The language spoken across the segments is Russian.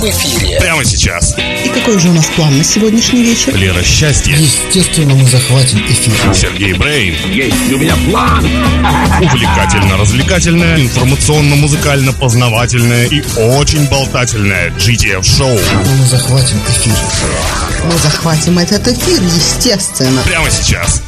эфире. Прямо сейчас. И какой же у нас план на сегодняшний вечер? Лера Счастье. Естественно, мы захватим эфир. Сергей Брейн. Есть у меня план. Увлекательно-развлекательное, информационно-музыкально-познавательное и очень болтательное GTF-шоу. Мы захватим эфир. Мы захватим этот эфир, естественно. Прямо сейчас.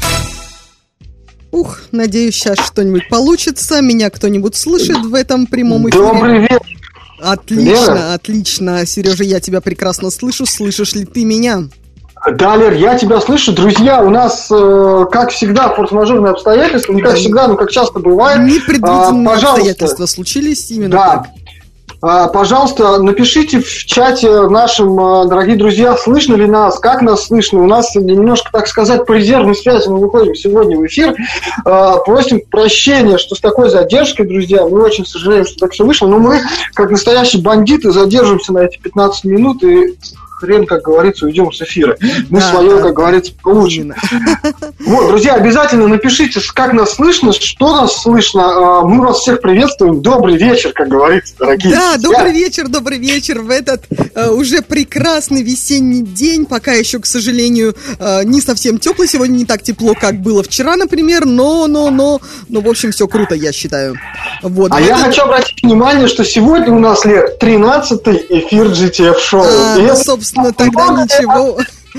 Ух, надеюсь, сейчас что-нибудь получится. Меня кто-нибудь слышит в этом прямом эфире? Добрый вечер. Отлично, Лера? Отлично. Сережа, я тебя прекрасно слышу. Слышишь ли ты меня? Да, Лер, я тебя слышу. Друзья, у нас, как всегда, форс-мажорные обстоятельства. Не как всегда, но как часто бывает. Непредвиденные обстоятельства случились именно так. Пожалуйста, напишите в чате нашим, дорогие друзья, слышно ли нас, как нас слышно. У нас немножко, так сказать, по резервной связи мы выходим сегодня в эфир. Просим прощения, что с такой задержкой, друзья. Мы очень сожалеем, что так все вышло. Но мы, как настоящие бандиты, задержимся на эти 15 минут и хрен, как говорится, уйдем с эфира. Мы свое, как говорится, получим. Вот, друзья, обязательно напишите, как нас слышно, что нас слышно. Мы вас всех приветствуем. Добрый вечер, как говорится, дорогие. Да, добрый вечер в этот уже прекрасный весенний день. Пока еще, к сожалению, не совсем теплый. Сегодня не так тепло, как было вчера, например. Но, в общем, все круто, я считаю. Вот. Я хочу обратить внимание, что сегодня у нас, Лер, 13-й эфир GTF-шоу. Собственно, тогда ничего...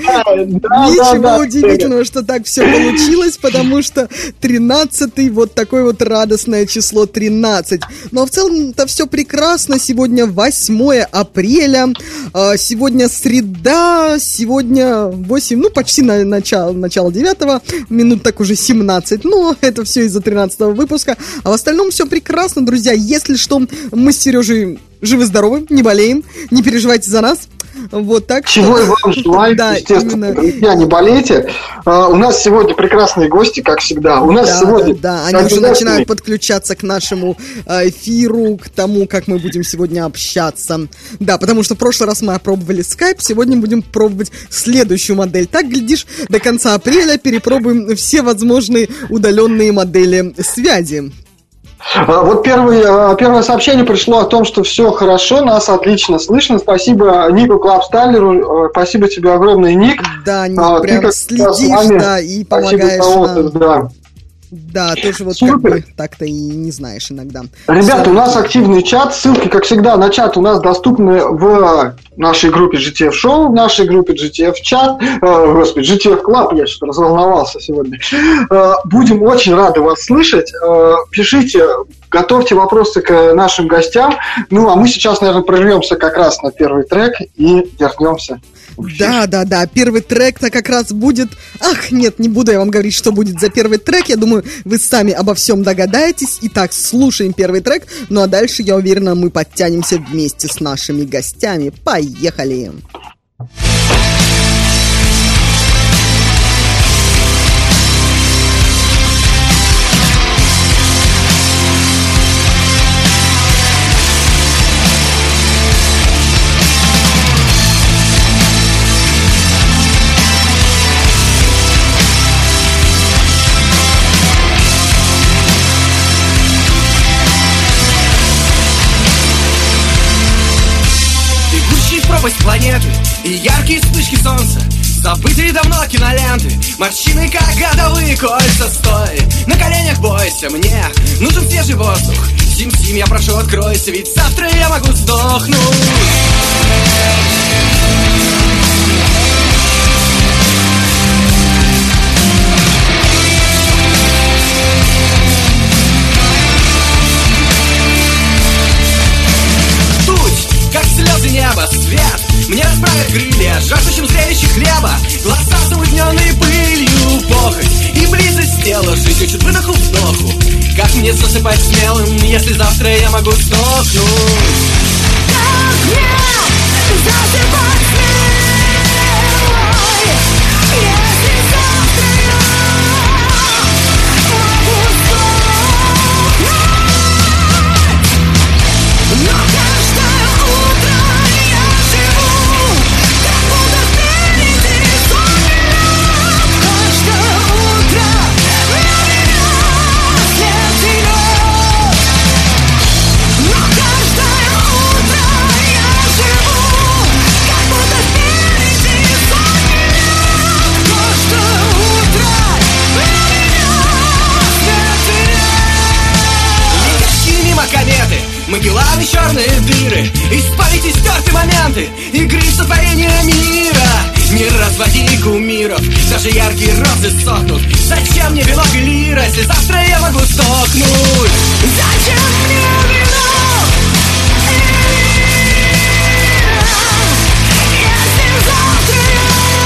Ничего удивительного, что так все получилось, потому что 13-й, вот такое вот радостное число 13. Но в целом-то все прекрасно. Сегодня 8 апреля, сегодня среда, сегодня 8, почти начало 9, минут так уже 17. Но это все из-за 13-го выпуска. А в остальном все прекрасно, друзья. Если что, мы с Сережей живы-здоровы, не болеем, не переживайте за нас. Вот так. Чего и вам желаю, естественно, друзья, не болейте. У нас сегодня прекрасные гости, как всегда. У нас сегодня... Да, они уже начинают подключаться к нашему эфиру, к тому, как мы будем сегодня общаться. Да, потому что в прошлый раз мы опробовали Skype, сегодня будем пробовать следующую модель. Так, глядишь, до конца апреля перепробуем все возможные удаленные модели связи. Вот первое сообщение пришло о том, что все хорошо, нас отлично слышно. Спасибо Нику Клапстайлеру, спасибо тебе огромное, Ник. Да, Ник, прям следишь, да, и помогаешь нам. Да, тоже вот как бы так-то и не знаешь иногда. Ребята, у нас активный чат, ссылки, как всегда, на чат у нас доступны в нашей группе GTF Show, в нашей группе GTF Chat, GTF Club, я что-то разволновался сегодня. Будем очень рады вас слышать, пишите, готовьте вопросы к нашим гостям, а мы сейчас, наверное, прервемся как раз на первый трек и вернемся. Да, первый трек-то как раз будет... Нет, не буду я вам говорить, что будет за первый трек. Я думаю, вы сами обо всем догадаетесь. Итак, слушаем первый трек. Ну а дальше, я уверена, мы подтянемся вместе с нашими гостями. Поехали! Планеты и яркие вспышки солнца, забытые давно киноленты, морщины, как годовые кольца. Стой, на коленях бойся, мне нужен свежий воздух. Сим-Сим, я прошу, откройся, ведь завтра я могу сдохнуть. Как слезы неба, свет мне расправит крылья, жаждущим зрелища хлеба, глаза замутненные пылью, похоть и близость тела, жизнь хочет выдоху вздоху. Как мне засыпать смелым, если завтра я могу сдохнуть? Как мне засыпать смелой, если завтра я могу сдохнуть? Но каждое утро я живу, как будто впереди самолет. Каждое утро на меня след идет. Но Магелланы, черные дыры, испарить и стерты моменты игры сотворения мира. Не разводи кумиров, даже яркие розы сохнут. Зачем мне венок и лира, если завтра я могу сдохнуть? Зачем мне венок и лира, если завтра я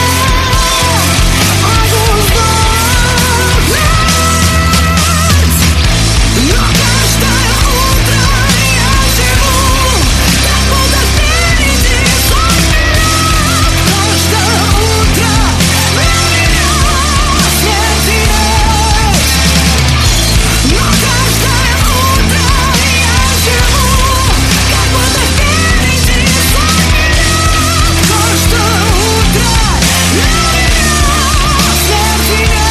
могу сдохнуть? Но каждое утро я живу, как будто впереди сон. Каждое утро для меня смерть и нет. Но каждое утро я живу, как будто впереди сон. Каждое утро для меня смерть и нет.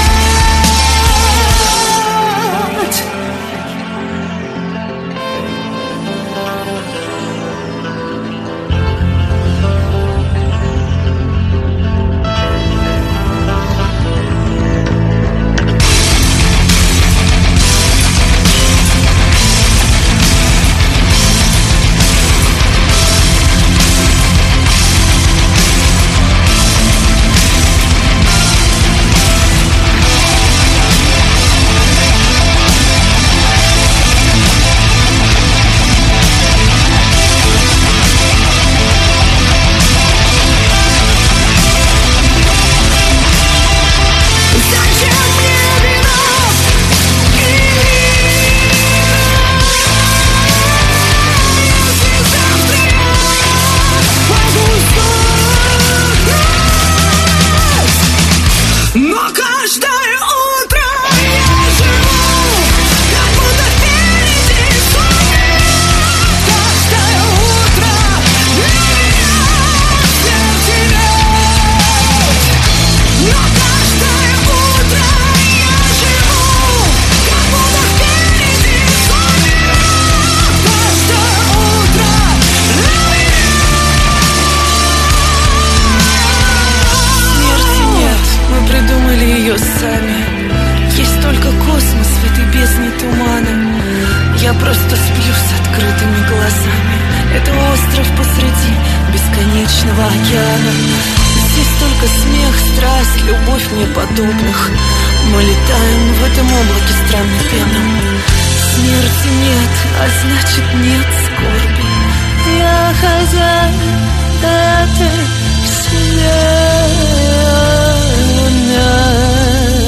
Зачем мне венок и если завтра я могу сдохнуть? Но каждое утро я живу, как будто впереди сон. Каждое утро для меня смерть и нет. Но каждое утро я живу, как будто впереди сон. Каждое утро для меня. Смерти нет, мы придумали ее сами. Есть только космос в этой бездне тумана. Я просто сплю с открытыми глазами. Это остров посреди бесконечного океана. Здесь только смех, страсть, любовь мне подобных. Мы летаем в этом облаке странной пены. Смерти нет, а значит нет скорби. Я хозяин этой вселенной.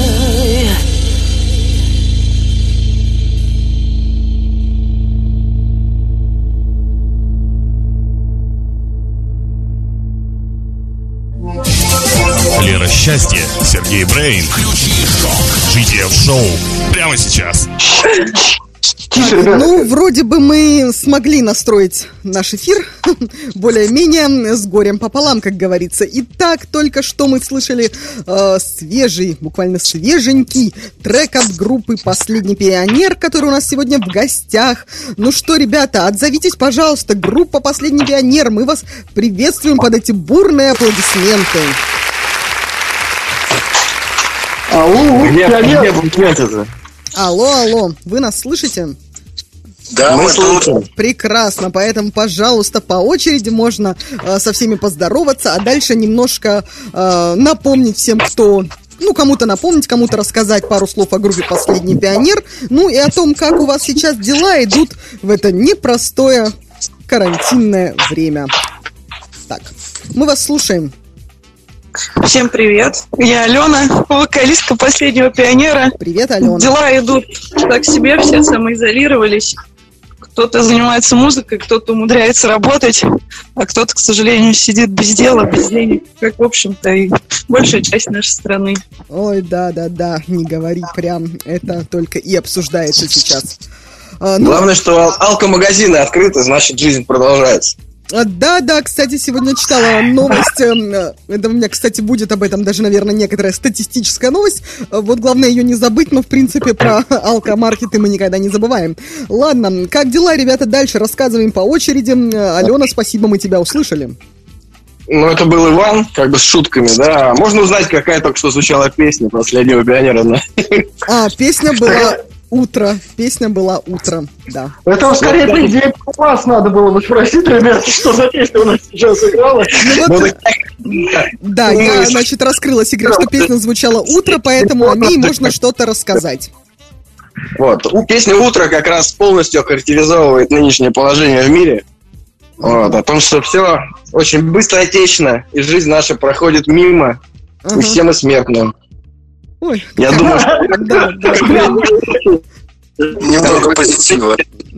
Лера Счастье, Сергей Брейн. GTF Show прямо сейчас. Тише, ребята. Ну, вроде бы мы смогли настроить наш эфир более-менее с горем пополам, как говорится. Итак, только что мы слышали свежий, буквально свеженький трек от группы «Последний пионер», который у нас сегодня в гостях. Ну что, ребята, отзовитесь, пожалуйста, группа «Последний пионер». Мы вас приветствуем под эти бурные аплодисменты. Алло, вы нас слышите? Да, мы слушаем. Прекрасно, поэтому, пожалуйста, по очереди можно со всеми поздороваться, а дальше немножко напомнить всем, кто... Ну, кому-то напомнить, кому-то рассказать пару слов о группе «Последний пионер», ну и о том, как у вас сейчас дела идут в это непростое карантинное время. Так, мы вас слушаем. Всем привет, я Алена, вокалистка «Последнего пионера». Привет, Алена. Дела идут так себе, все самоизолировались. Кто-то занимается музыкой, кто-то умудряется работать, а кто-то, к сожалению, сидит без дела, без денег, как, в общем-то, и большая часть нашей страны. Ой, да, не говори прям, это только и обсуждается сейчас. Главное, что алкомагазины открыты, значит, жизнь продолжается. Да, кстати, сегодня читала новость, это у меня, кстати, будет об этом даже, наверное, некоторая статистическая новость, вот главное ее не забыть, но, в принципе, про алкомаркеты мы никогда не забываем. Ладно, как дела, ребята, дальше рассказываем по очереди. Алена, спасибо, мы тебя услышали. Ну, это был Иван, как бы с шутками, да. Можно узнать, какая только что звучала песня «Последнего пионера»? Песня была... Утро. Песня была «Утром», да. Это скорее по идее вас надо было бы спросить, ребят, что за песня у нас сейчас играла. Да, я, значит, раскрыла секрет, что песня звучала «Утро», поэтому о ней можно что-то рассказать. Вот. Песня «Утро» как раз полностью охарактеризовывает нынешнее положение в мире. Вот. О том, что все очень быстротечно, и жизнь наша проходит мимо, и все мы смертны. Ой, я думаю, что... Немного позитива.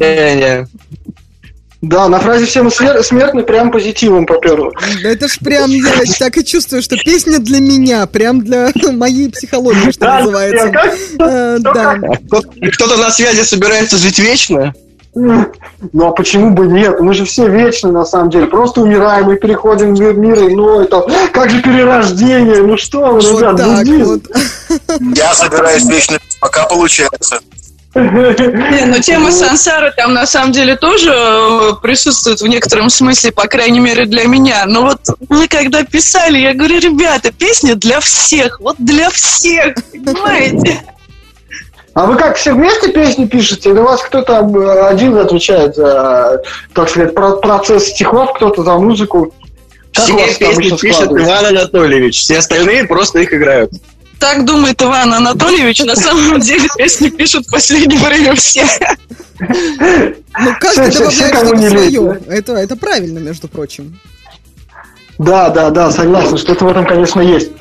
Да, на фразе «все мы смертны» прям позитивом поперло. Да это ж прям, я так и чувствую, что песня для меня, прям для моей психологии, что называется. Да. Кто-то на связи собирается жить вечно? Ну а почему бы нет? Мы же все вечны на самом деле. Просто умираем и переходим в мир иной. Как же перерождение? Ну что вы, ребят, буддизм. Я собираюсь вечно, пока получается. Но тема сансары там на самом деле тоже присутствует в некотором смысле, по крайней мере для меня. Но вот мы когда писали, я говорю, ребята, песня для всех, вот для всех, понимаете? А вы как, все вместе песни пишете? Или у вас кто-то один отвечает за, так сказать, процесс стихов, кто-то за музыку? Как все песни пишет Иван Анатольевич, все остальные просто их играют. Так думает Иван Анатольевич, на самом деле песни пишут в последнее время все. Ну, каждый добавляет что-то свое. Это правильно, между прочим. Да, согласен, что-то в этом, конечно, есть.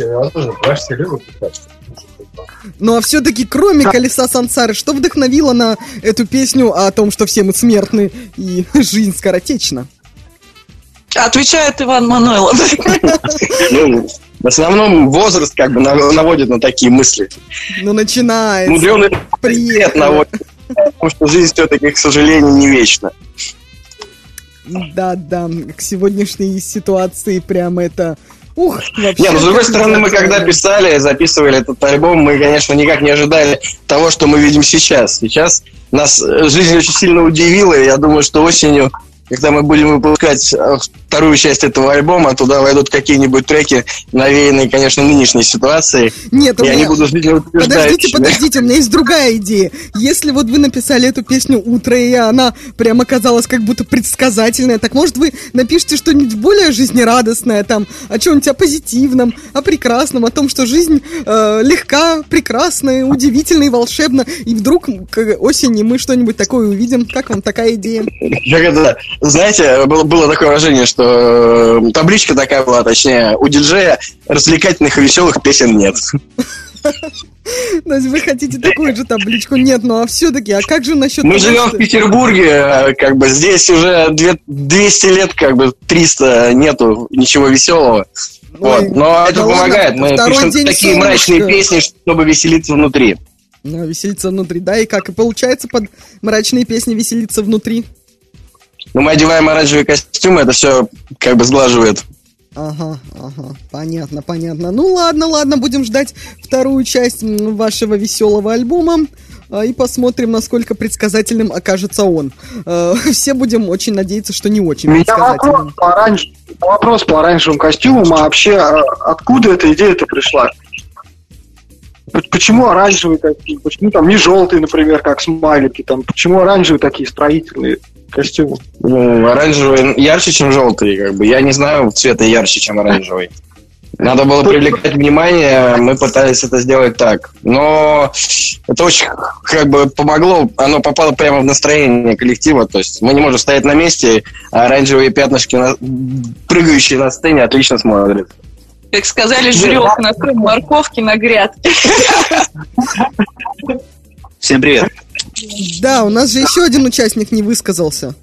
Ну, а все-таки, кроме «Колеса сансары», что вдохновило на эту песню о том, что все мы смертны и жизнь скоротечна? Отвечает Иван Мануйлов. В основном возраст как бы наводит на такие мысли. Ну, начинается. Мудреный привет наводит, потому что жизнь все-таки, к сожалению, не вечна. Да, к сегодняшней ситуации прямо это... вообще. Не, ну, с другой стороны, мы когда писали, записывали этот альбом, мы, конечно, никак не ожидали того, что мы видим сейчас. Сейчас нас жизнь очень сильно удивила, и я думаю, что осенью, когда мы будем выпускать вторую часть этого альбома, туда войдут какие-нибудь треки, навеянные, конечно, нынешней ситуацией. Нет, и они будут жизнеутверждающими. Подождите, у меня есть другая идея. Если вот вы написали эту песню «Утро», и она прям оказалась как будто предсказательная, так может вы напишите что-нибудь более жизнерадостное, там, о чем-нибудь о позитивном, о прекрасном, о том, что жизнь легка, прекрасная, удивительна и волшебна, и вдруг к осени мы что-нибудь такое увидим. Как вам такая идея? Знаете, было такое выражение, что табличка такая была, точнее, у диджея развлекательных и веселых песен нет. Значит, вы хотите такую же табличку? Нет, ну а все-таки, а как же насчет... Мы живем в Петербурге, как бы здесь уже 200 лет, как бы 300 нету ничего веселого. Вот. Но это помогает, мы пишем такие мрачные песни, чтобы веселиться внутри. Веселиться внутри, да, и как? И получается под мрачные песни веселиться внутри? Ну, мы одеваем оранжевые костюмы, это все как бы сглаживает. Ага, понятно. Ну ладно, будем ждать вторую часть вашего веселого альбома и посмотрим, насколько предсказательным окажется он. Все будем очень надеяться, что не очень предсказательным. Вопрос по оранжевым костюмам, а вообще откуда эта идея-то пришла? Почему оранжевые такие? Почему там не желтые, например, как смайлики? Там, почему оранжевые такие строительные костюмы? Ну, оранжевый ярче, чем желтый, как бы. Я не знаю цвета ярче, чем оранжевый. Надо было привлекать внимание, мы пытались это сделать так. Но это очень как бы помогло, оно попало прямо в настроение коллектива. То есть мы не можем стоять на месте, а оранжевые пятнышки, прыгающие на сцене, отлично смотрят. Как сказали, жрёк на морковки на грядке. Всем привет. Да, у нас же еще один участник не высказался.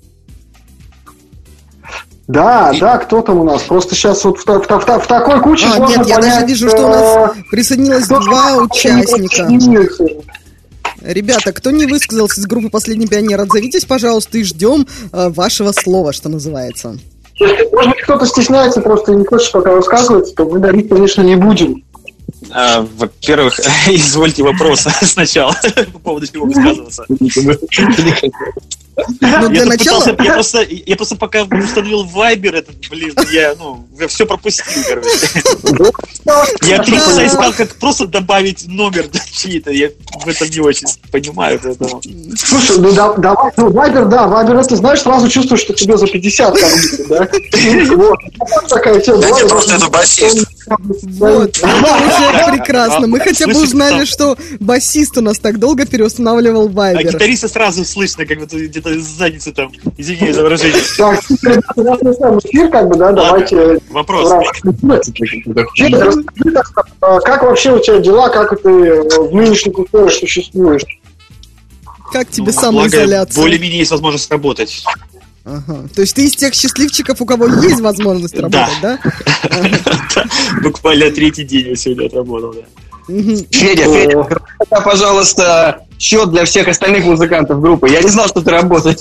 Да, кто там у нас? Просто сейчас вот в такой куче сложно нет, я понять, даже вижу, что у нас присоединилось два участника. Ребята, кто не высказался из группы «Последний пионер», отзовитесь, пожалуйста, и ждем вашего слова, что называется. Если, может быть, кто-то стесняется, просто не хочет пока высказываться, то мы дарить, конечно, не будем. Во-первых, извольте вопрос сначала по поводу чего высказываться. Я просто пока установил Viber, этот, я все пропустил, короче. Я 3 часа искал, как просто добавить номер чьи-то, я в этом не очень понимаю. Поэтому... Слушай, давай, Viber, Viber, это, знаешь, сразу чувствуешь, что тебе за 50, да? Вот. Такая тема. Да, просто это басист. Вот, это уже прекрасно. Мы хотя бы узнали, что басист у нас так долго переустанавливал Viber. А гитариста сразу слышно, как будто где-то из задницы там, извини за выражение. Так, эфир, как бы, да, давайте... Вопрос. Как вообще у тебя дела, как ты в нынешних условиях существуешь? Как тебе самоизоляция? Более-менее есть возможность работать. Ага. То есть ты из тех счастливчиков, у кого есть возможность работать, да? Буквально 3-й день я сегодня отработал, да. Федя, пожалуйста, счет для всех остальных музыкантов группы. Я не знал, что ты работаешь.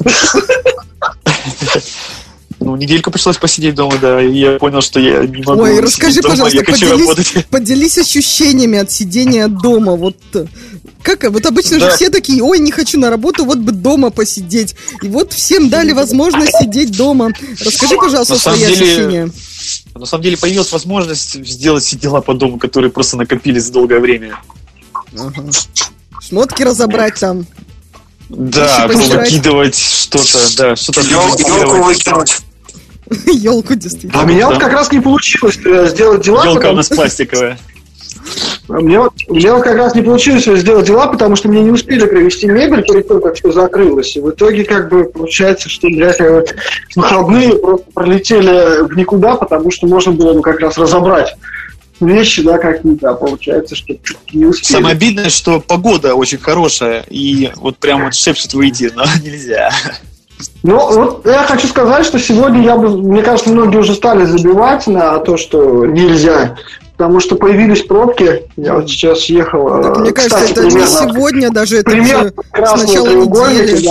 Недельку пришлось посидеть дома, да, и я понял, что я не могу. Ой, расскажи, пожалуйста, поделись ощущениями от сидения дома. Вот как, вот обычно же все такие: ой, не хочу на работу, вот бы дома посидеть. И вот всем дали возможность сидеть дома. Расскажи, пожалуйста, свои ощущения. На самом деле появилась возможность сделать все дела по дому, которые просто накопились за долгое время. Ага. Шмотки разобрать там. Да, выкидывать что-то, да, что-то. Елку выкинуть. Елку, действительно. А меня вот как раз не получилось сделать дела. Елка у нас пластиковая. Мне вот как раз не получилось сделать дела, потому что мне не успели привезти мебель перед тем, как все закрылось. И в итоге, как бы, получается, что выходные просто пролетели в никуда, потому что можно было бы как раз разобрать вещи, да, какие-то, а получается, что не успели. Самое обидное, что погода очень хорошая, и вот прям вот шепчет выйти, но нельзя. Ну, вот я хочу сказать, что сегодня мне кажется, многие уже стали забивать на то, что нельзя, потому что появились пробки. Я вот сейчас ехал. Так, мне кажется, это примерно, не сегодня, даже это уже с начала недели.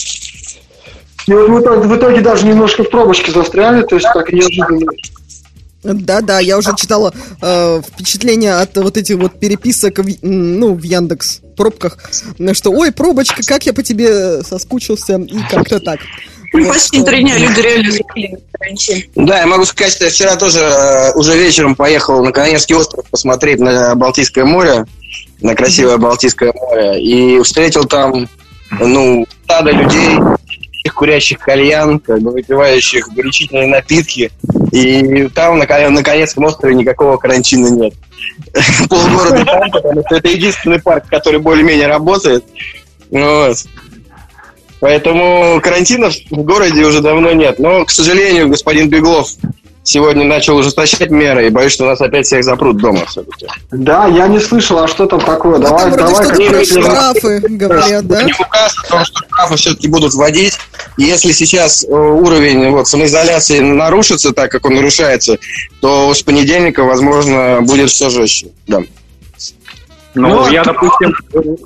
И вот в итоге даже немножко в пробочке застряли, то есть так неожиданно. Да, я уже читала впечатления от вот этих вот переписок в Яндекс пробках, что ой, пробочка, как я по тебе соскучился, и как-то так. Почти 3 дня люди реально закрыли карантин. Да, я могу сказать, что я вчера тоже уже вечером поехал на Каневский остров посмотреть на Балтийское море, на красивое Балтийское море, и встретил там, стадо людей, курящих кальян, как бы выпивающих горячительные напитки. И там на Каневском острове никакого карантина нет. Полгорода там, потому что это единственный парк, который более-менее работает. Вот. Поэтому карантина в городе уже давно нет. Но, к сожалению, господин Беглов сегодня начал ужесточать меры, и боюсь, что нас опять всех запрут дома все-таки. Да, я не слышал, а что там такое? Давай, про штрафы говорят, да? Указ о том, что штрафы все-таки будут вводить. И если сейчас уровень самоизоляции нарушится так, как он нарушается, то с понедельника, возможно, будет все жестче. Да. Я, допустим,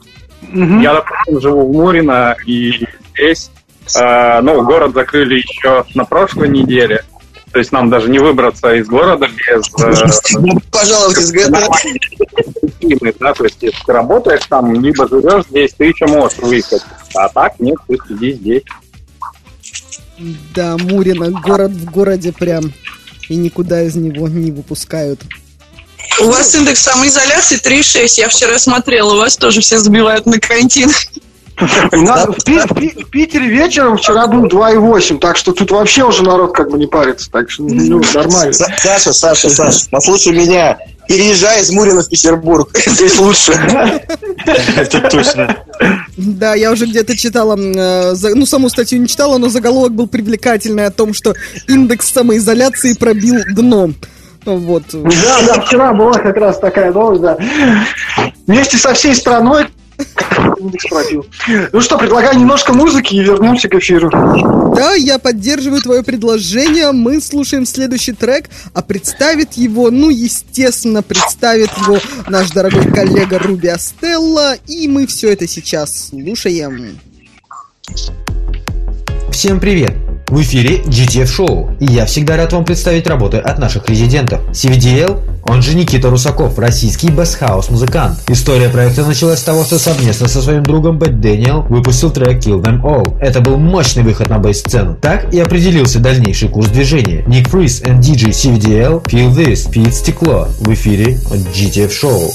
живу в Мурино, и здесь, город закрыли еще на прошлой неделе. То есть нам даже не выбраться из города без... Пожалуйста, из города. Да, то есть если ты работаешь там, либо живешь здесь, ты еще можешь выехать. А так нет, ты сиди здесь. Да, Мурино, город в городе прям. И никуда из него не выпускают. У вас индекс самоизоляции 3,6. Я вчера смотрела, у вас тоже все забивают на карантин. В Питере вечером вчера был 2,8, так что тут вообще уже народ как бы не парится, так что нормально. Саша, послушай меня, переезжай из Мурина в Петербург, здесь лучше. Это точно. Да, я уже где-то читала, саму статью не читала, но заголовок был привлекательный о том, что индекс самоизоляции пробил дно. Вот. Да, вчера была как раз такая новость, да. Вместе со всей страной индекс пробил. Ну что, предлагаю немножко музыки и вернемся к эфиру. Да, я поддерживаю твое предложение. Мы слушаем следующий трек, а представит его, естественно, представит его наш дорогой коллега Руби Астелла, и мы все это сейчас слушаем. Всем привет! В эфире GTF Show, и я всегда рад вам представить работы от наших резидентов CVDL, Он же Никита Русаков, российский бэс-хаус-музыкант. История проекта началась с того, что совместно со своим другом Бэт Дэниел выпустил трек Kill Them All. Это был мощный выход на бейс-сцену. Так и определился дальнейший курс движения. Ник Фриз и DJ CVDL Feel This, Пит Стекло в эфире от GTF Show.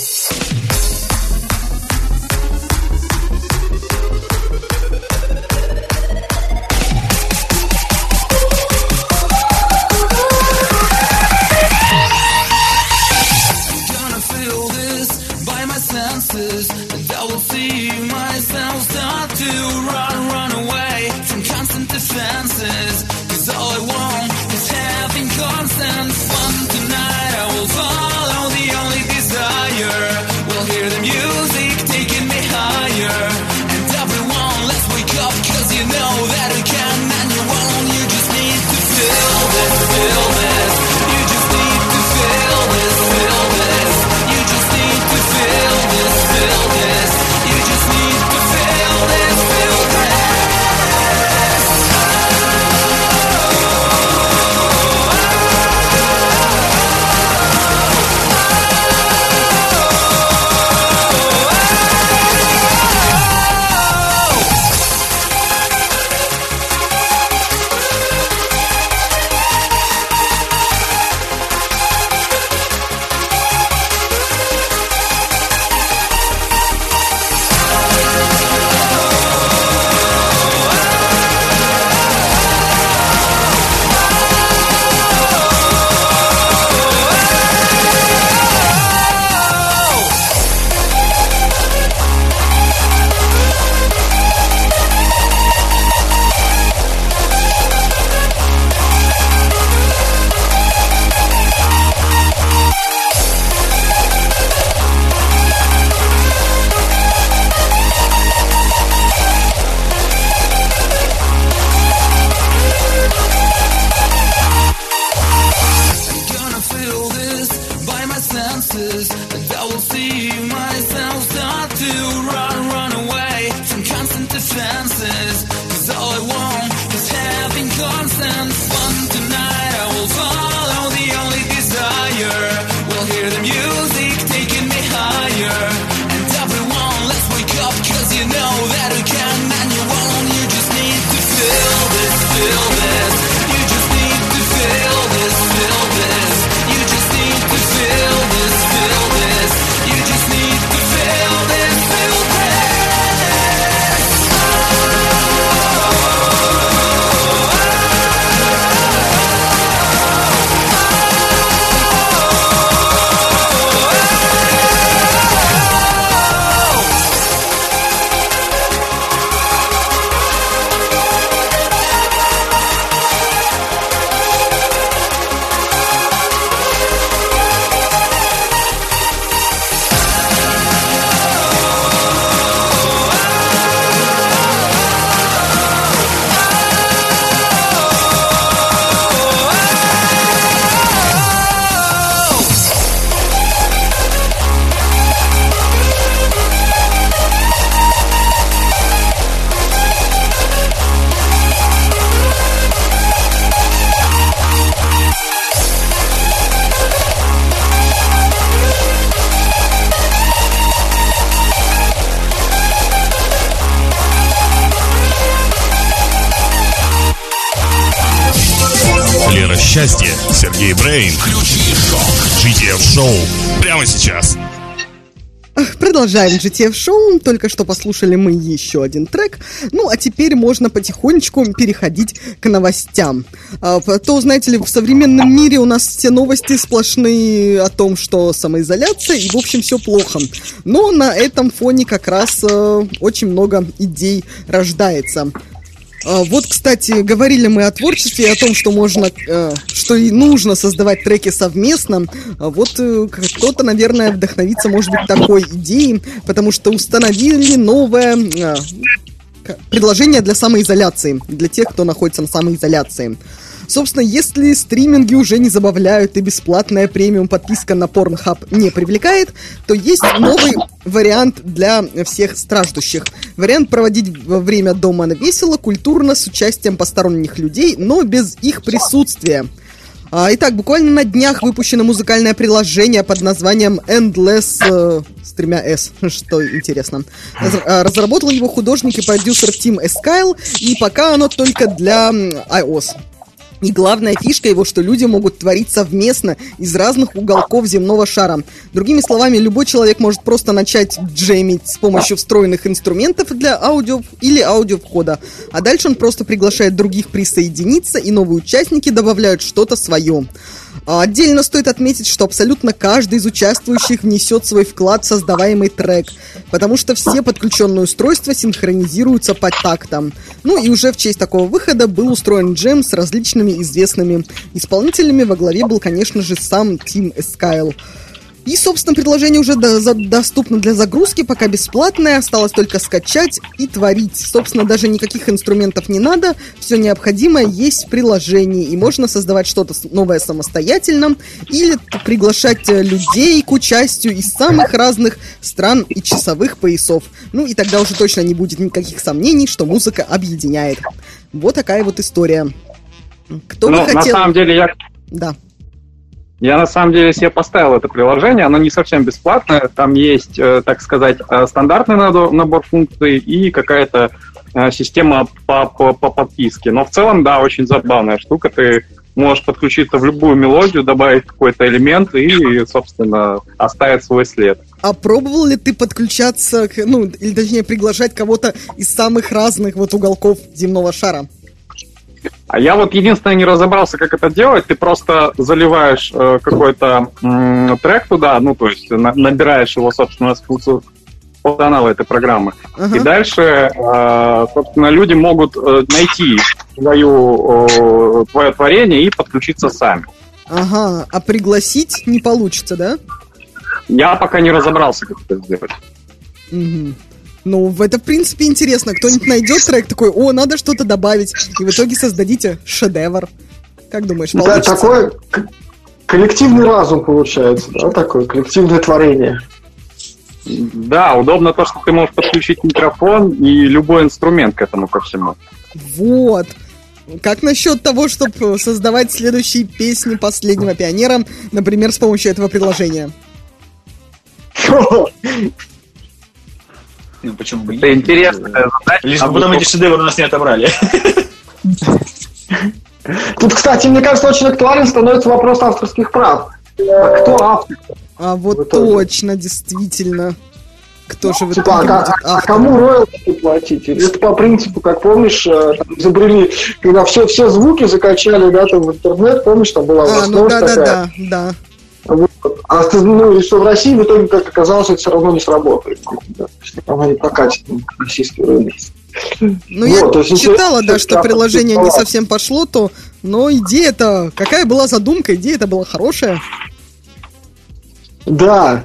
Счастье, Сергей Брейн. GTF Show прямо сейчас. Продолжаем GTF-шоу. Только что послушали мы еще один трек. Ну, а теперь можно потихонечку переходить к новостям. То, знаете ли, в современном мире у нас все новости сплошные о том, что самоизоляция, и, в общем, все плохо. Но на этом фоне как раз очень много идей рождается. Вот, кстати, говорили мы о творчестве и о том, что можно, что и нужно создавать треки совместно. Вот кто-то, наверное, вдохновится, может быть, такой идеей, потому что установили новое предложение для самоизоляции, для тех, кто находится на самоизоляции. Собственно, если стриминги уже не забавляют и бесплатная премиум подписка на Pornhub не привлекает, то есть новый вариант для всех страждущих. Вариант проводить время дома весело, культурно, с участием посторонних людей, но без их присутствия. Итак, буквально на днях выпущено музыкальное приложение под названием Endless с 3 S, что интересно. Разработал его художник и продюсер Tim Esquire, и пока оно только для iOS. И главная фишка его, что люди могут творить совместно из разных уголков земного шара. Другими словами, любой человек может просто начать джемить с помощью встроенных инструментов для аудио или аудиовхода. А дальше он просто приглашает других присоединиться, и новые участники добавляют что-то свое. Отдельно стоит отметить, что абсолютно каждый из участвующих внесет свой вклад в создаваемый трек, потому что все подключенные устройства синхронизируются по тактам. Ну и уже в честь такого выхода был устроен джем с различными известными исполнителями. Во главе был, конечно же, сам Tim Esquire. И, собственно, приложение уже доступно для загрузки, пока бесплатное, осталось только скачать и творить. Собственно, даже никаких инструментов не надо, все необходимое есть в приложении, и можно создавать что-то новое самостоятельно или приглашать людей к участию из самых разных стран и часовых поясов. Ну и тогда уже точно не будет никаких сомнений, что музыка объединяет. Вот такая вот история. Кто бы хотел... На самом деле Да. Я на самом деле себе поставил это приложение, оно не совсем бесплатное, там есть, так сказать, стандартный набор функций и какая-то система по подписке. Но в целом, да, очень забавная штука, ты можешь подключиться в любую мелодию, добавить какой-то элемент и, собственно, оставить свой след. А пробовал ли ты подключаться, или точнее приглашать кого-то из самых разных вот уголков земного шара? А я вот единственное не разобрался, как это делать. Ты просто заливаешь какой-то трек туда, то есть набираешь его, собственно, с функционала этой программы. Ага. И дальше, собственно, люди могут найти твое творение и подключиться сами. Ага, а пригласить не получится, да? Я пока не разобрался, как это сделать. Угу. Ну, это, в принципе, интересно. Кто-нибудь найдет трек такой, надо что-то добавить, и в итоге создадите шедевр. Как думаешь, получится? Да, такой коллективный разум получается, да, такое коллективное творение. Да, удобно то, что ты можешь подключить микрофон и любой инструмент к этому ко всему. Вот. Как насчет того, чтобы создавать следующие песни последнего пионера, например, с помощью этого приложения? Почему бы это интересно. Лишь бы потом эти шедевры у нас не отобрали. Тут, кстати, мне кажется, очень актуален становится вопрос авторских прав. А кто автор? А вот точно, действительно. Кто же в итоге будет автором? А кому роялти платить? Это по принципу, как помнишь, изобрели, когда все звуки закачали, да, там в интернет, помнишь, там была возможность такая. Да. Вот. И что в России в итоге, как оказалось, это все равно не сработает. Она не прокатит российский рынок. Я читала, да, что приложение не совсем пошло, но идея-то, какая была задумка, идея-то была хорошая. Да.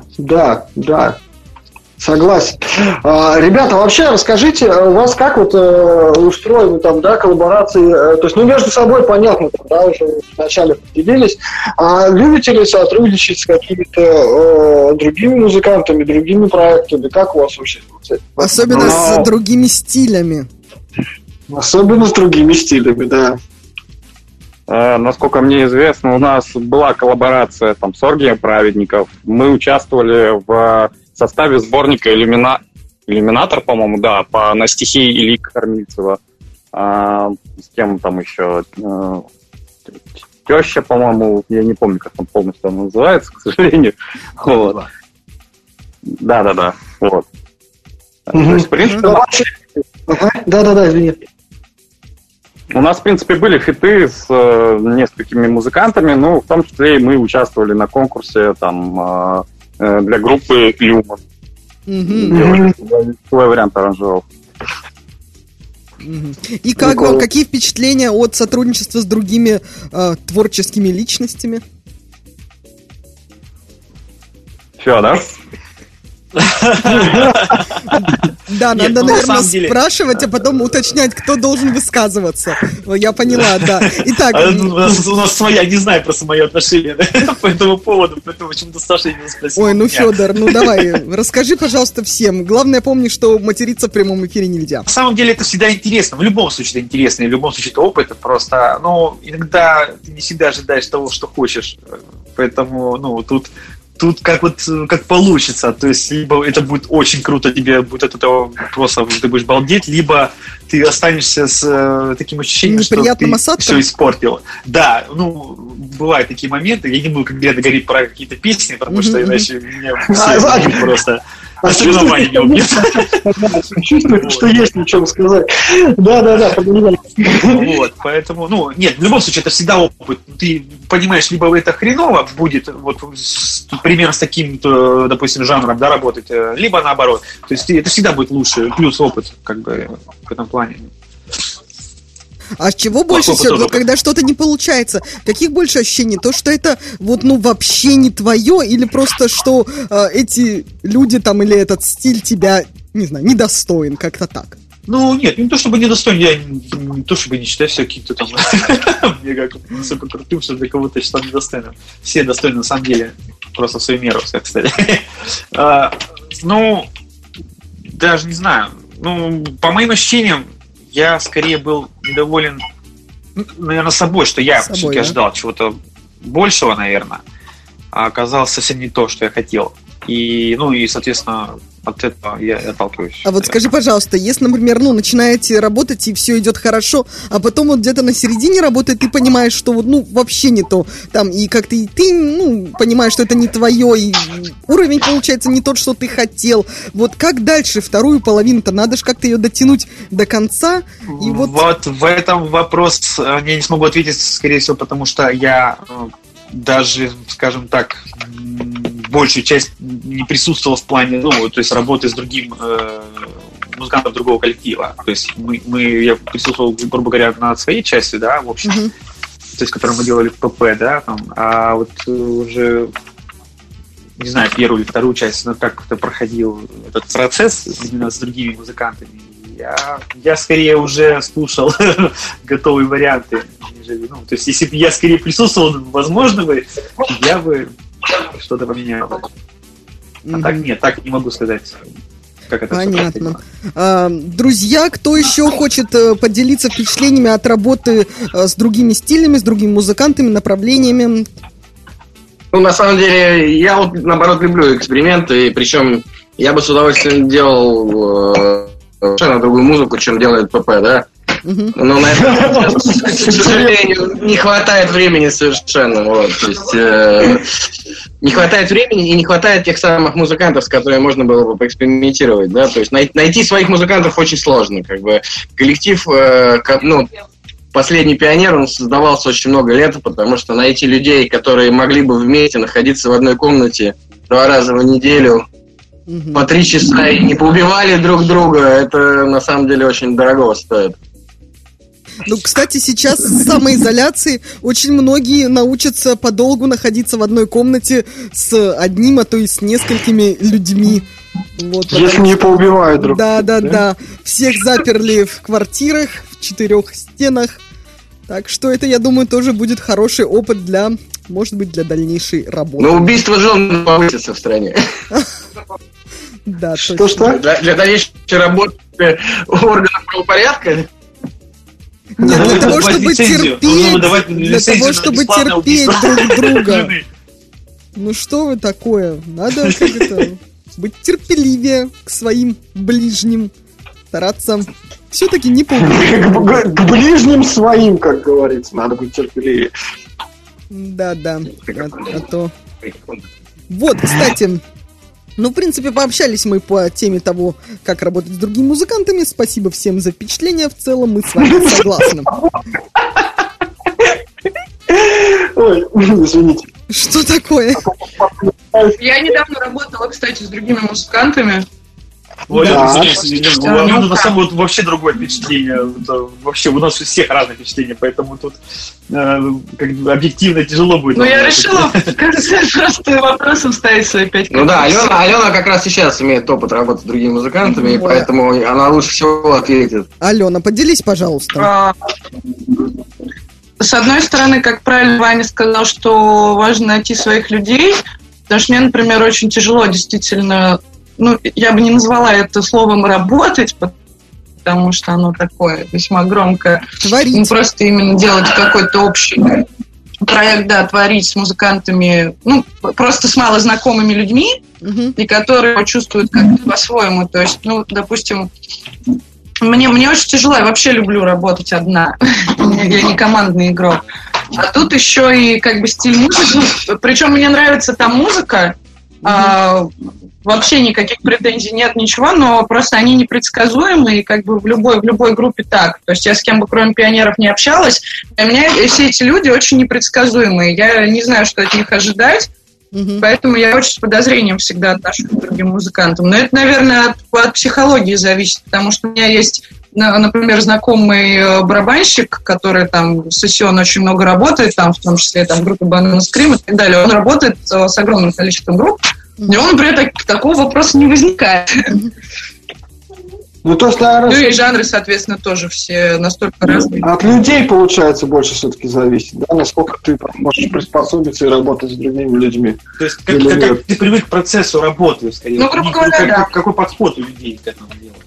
Согласен. Ребята, вообще расскажите, у вас как вот устроены там, да, коллаборации, то есть, между собой понятно, да, уже вначале поделились, а любите ли сотрудничать с какими-то другими музыкантами, другими проектами, как у вас вообще? Особенно с другими стилями. Особенно с другими стилями, да. Насколько мне известно, у нас была коллаборация там с Оргием Праведников, мы участвовали в составе сборника «Иллюминатор», по-моему, да, на стихи Ильи Кормильцева. С кем там еще? Теща, по-моему, я не помню, как он полностью называется, к сожалению. Вот. Да. Вот. То есть, в принципе, Да, извини. У нас, в принципе, были фиты с несколькими музыкантами, в том числе и мы участвовали на конкурсе там для группы Люман. Свой вариант аранжировки. И как вам, какие впечатления от сотрудничества с другими творческими личностями? Все, да? Да, надо, наверное, спрашивать, а потом уточнять, кто должен высказываться. Я поняла, да. Итак... У нас своя, не знаю просто мое отношение по этому поводу, поэтому почему-то Саша именно спросил. Ой, ну, Федор, ну давай, расскажи, пожалуйста, всем. Главное, помни, что материться в прямом эфире нельзя. На самом деле это всегда интересно, в любом случае это интересно, и в любом случае это опыт, просто, ну, иногда ты не всегда ожидаешь того, что хочешь, поэтому, ну, тут как получится, то есть либо это будет очень круто, тебе будет от этого просто ты будешь балдеть, либо ты останешься с таким ощущением, что ты все испортил. Да, ну, бывают такие моменты, я не буду конкретно говорить про какие-то песни, потому что иначе меня все просто... Соревнования не убьют. Чувствую, что есть о чем сказать. Да, понимаю. Вот, поэтому, ну, нет, в любом случае, это всегда опыт. Ты понимаешь, либо это хреново будет, вот, примерно с таким, допустим, жанром, да, работать, либо наоборот. То есть это всегда будет лучше, плюс опыт, как бы, в этом плане. А чего больше всего, вот, когда что-то не получается? Каких больше ощущений? То, что это вот, ну, вообще не твое, или просто, что эти люди там, или этот стиль тебя, не знаю, недостоин, как-то так? Ну, нет, не то чтобы недостоин, я не то чтобы не считаю себя каким-то там мега супер крутым, что для кого-то считал недостойным. Все достойны на самом деле, просто в свою меру, как сказать. Ну, даже не знаю. Ну, по моим ощущениям, я скорее был недоволен, наверное, собой, что я все-таки ожидал чего-то большего, наверное, а оказалось совсем не то, что я хотел. И, ну, и, соответственно, от этого я отталкиваюсь. А вот скажи, пожалуйста, если, например, ну, начинаете работать, и все идет хорошо, а потом вот где-то на середине работы ты понимаешь, что вот, ну, вообще не то, там, и как-то и ты, ну, понимаешь, что это не твое, и уровень получается не тот, что ты хотел. Вот как дальше вторую половину-то? Надо же как-то ее дотянуть до конца. И вот в этом вопрос я не смогу ответить, скорее всего, потому что я даже, скажем так, большую часть не присутствовал в плане, ну, то есть работы с другим музыкантом другого коллектива. То есть я присутствовал, грубо говоря, на своей части, да, в общем, то есть, которую мы делали в ПП, да, там, а вот уже, не знаю, первую или вторую часть, ну, как-то проходил этот процесс именно с другими музыкантами. Я скорее уже слушал готовые варианты, нежели, ну, то есть, если бы я скорее присутствовал, возможно бы, я бы что-то поменял. А так нет, так не могу сказать, как это. Понятно. Друзья, кто еще хочет поделиться впечатлениями от работы с другими стилями, с другими музыкантами, направлениями? Ну, на самом деле, я вот, наоборот, люблю эксперименты, причем я бы с удовольствием делал совершенно другую музыку, чем делает ПП, да? Но на это, к сожалению, не хватает времени совершенно. Вот. То есть не хватает времени и не хватает тех самых музыкантов, с которыми можно было бы поэкспериментировать. Да? То есть найти своих музыкантов очень сложно. Как бы. Коллектив, ну, «Последний пионер», он создавался очень много лет, потому что найти людей, которые могли бы вместе находиться в одной комнате 2 раза в неделю, по 3 часа и не поубивали друг друга, это на самом деле очень дорого стоит. Ну, кстати, сейчас с самоизоляции очень многие научатся подолгу находиться в одной комнате с одним, а то и с несколькими людьми. Вот, если не поубивают друг друга. Да. Всех заперли в квартирах, в 4 стенах. Так что это, я думаю, тоже будет хороший опыт для, может быть, для дальнейшей работы. Но убийство жен повысится в стране. Да, что? Для дальнейшей работы органов правопорядка? Нет, для того, чтобы терпеть друг друга. Ну что вы такое? Надо как-то быть терпеливее к своим ближним, стараться все-таки не поубивать. К ближним своим, как говорится, надо быть терпеливее. Да, а то... Вот, кстати... Ну, в принципе, пообщались мы по теме того, как работать с другими музыкантами. Спасибо всем за впечатления. В целом мы с вами согласны. Ой, извините. Что такое? Я недавно работала, кстати, с другими музыкантами. На самом деле вообще другое впечатление. Вообще у нас у всех разные впечатления, поэтому тут как бы объективно тяжело будет. Ну, я решила в конце просто вопросом ставить свои 5 Ну да, Алена как раз сейчас имеет опыт работы с другими музыкантами, и поэтому она лучше всего ответит. Алена, поделись, пожалуйста. С одной стороны, как правильно Ваня сказал, что важно найти своих людей, потому что мне, например, очень тяжело действительно, ну, я бы не назвала это словом «работать», потому что оно такое весьма громкое. Творить. Ну, просто именно делать какой-то общий проект, да, творить с музыкантами, ну, просто с малознакомыми людьми, и которые чувствуют как-то по-своему. То есть, ну, допустим, мне очень тяжело, я вообще люблю работать одна. Я не командный игрок. А тут еще и как бы стиль музыки. Причем мне нравится та музыка, вообще никаких претензий нет, ничего, но просто они непредсказуемые, и как бы в любой группе так. То есть я с кем бы кроме пионеров не общалась, для меня все эти люди очень непредсказуемые. Я не знаю, что от них ожидать, поэтому я очень с подозрением всегда отношусь к другим музыкантам. Но это, наверное, от психологии зависит, потому что у меня есть, например, знакомый барабанщик, который там сессион очень много работает, там, в том числе там, в группе Banana Scream и так далее. Он работает с огромным количеством групп, и он, например, такого вопроса не возникает. Ну, то есть, наверное... Ну и жанры, соответственно, тоже все настолько разные. От людей, получается, больше все-таки зависит, да? Насколько ты можешь приспособиться и работать с другими людьми. То есть, как ты привык к процессу работы, скорее. Ну, грубо говоря, да. Какой подход у людей к этому делу?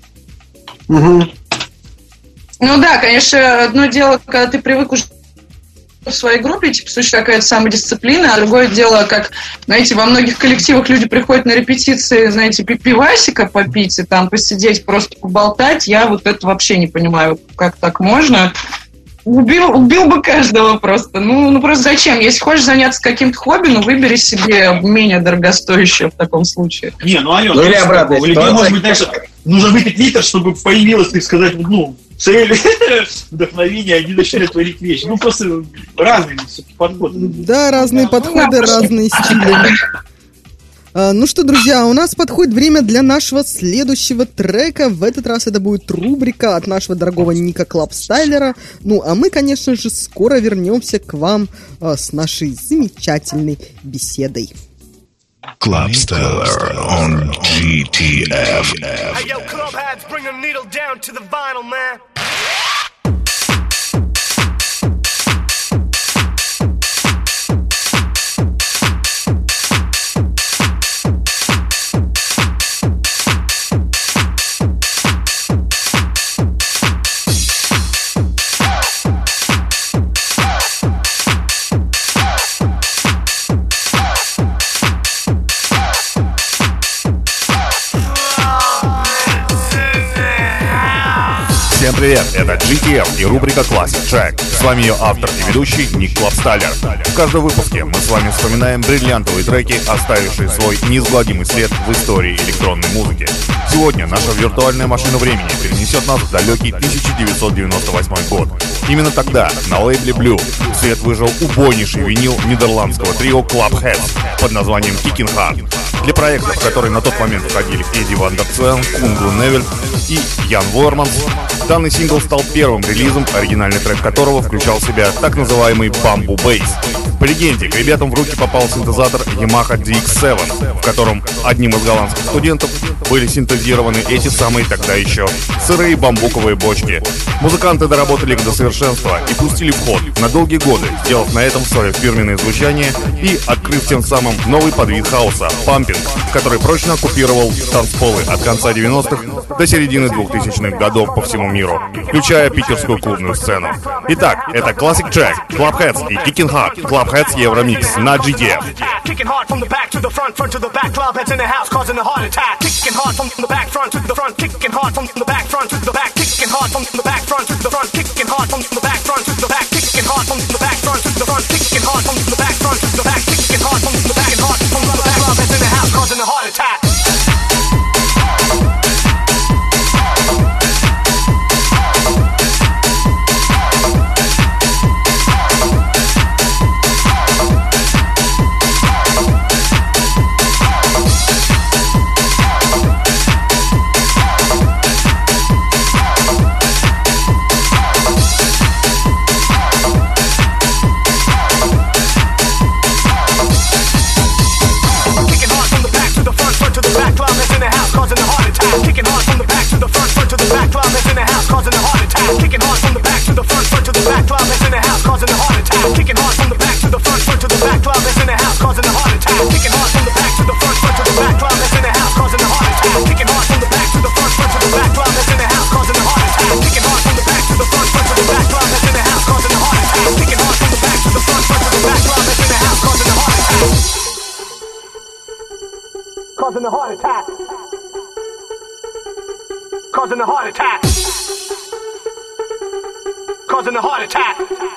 Ну да, конечно, одно дело, когда ты привык уже в своей группе, типа, существует какая-то самодисциплина, а другое дело, как, знаете, во многих коллективах люди приходят на репетиции, знаете, пивасика попить и там посидеть, просто поболтать. Я вот это вообще не понимаю, как так можно. Убил бы каждого просто. Ну просто зачем? Если хочешь заняться каким-то хобби, ну выбери себе менее дорогостоящее в таком случае. Не, ну Алёна, у людей, может быть, знаешь, нужно выпить литр, чтобы появилась, так сказать, ну, цель, вдохновение, они начинают творить вещи. Ну, просто разные подходы. Да, разные подходы, разные стили. Ну что, друзья, у нас подходит время для нашего следующего трека. В этот раз это будет рубрика от нашего дорогого Ника Клабстайлера. Ну, а мы, конечно же, скоро вернемся к вам с нашей замечательной беседой. Clubstellar on GTF. Hey, yo, club hats, bring the needle down to the vinyl, man. Всем привет, это GTF и рубрика Classic Track. С вами ее автор и ведущий Ник Клабстайлер. В каждом выпуске мы с вами вспоминаем бриллиантовые треки, оставившие свой неизгладимый след в истории электронной музыки. Сегодня наша виртуальная машина времени перенесет нас в далекий 1998 год. Именно тогда на лейбле Blue в свет выжил убойнейший винил нидерландского трио Clubheads под названием Kicking Hard. Для проекта, в который на тот момент входили Эдди Ван дер Цвен, Кунгу Невель и Ян Ворманс, данный сингл стал первым релизом, оригинальный трек которого включал в себя так называемый Bamboo Bass. По легенде, к ребятам в руки попал синтезатор Yamaha DX7, в котором одним из голландских студентов были синтезированы эти самые тогда еще сырые бамбуковые бочки. Музыканты доработали их до совершенства и пустили в ход на долгие годы, сделав на этом свое фирменное звучание и открыв тем самым новый подвид хаоса – пампинг, который прочно оккупировал танцполы от конца 90-х до середины 2000-х годов по всему миру, включая питерскую клубную сцену. Итак, это Classic Track, Clubheads и Kicking Hard, Clubheads Евромикс на GTF. Kicking hard from the back to the front to the back. Clubheads in the house causing a heart attack. Kicking hard from the back front to the front. Kicking hard from the back front to the back. Kicking hard from the back front to the front. Kicking hard from the back front to the back. Kicking hard from the back front to the front. Kicking hard from the back front to the back. Kicking hard from the back from the back. Clubheads in the house causing a heart attack. to the back. Club is in the house causing a heart attack. Kicking hard from the back to the front, front to the back. Club is in the house causing a heart attack. Kicking hard from the back to the front, front to the back. Club is in the house causing a heart attack. Kicking hard from the back to the front, front to the back. Club is in the house causing a heart attack. Kicking hard from the back to the front, front to the back. Club is in the house causing a heart attack. Kicking hard from the back to the front, front to the back. Club is in the house causing a heart attack. Causing a heart attack. Causing a heart attack. Causing a heart attack.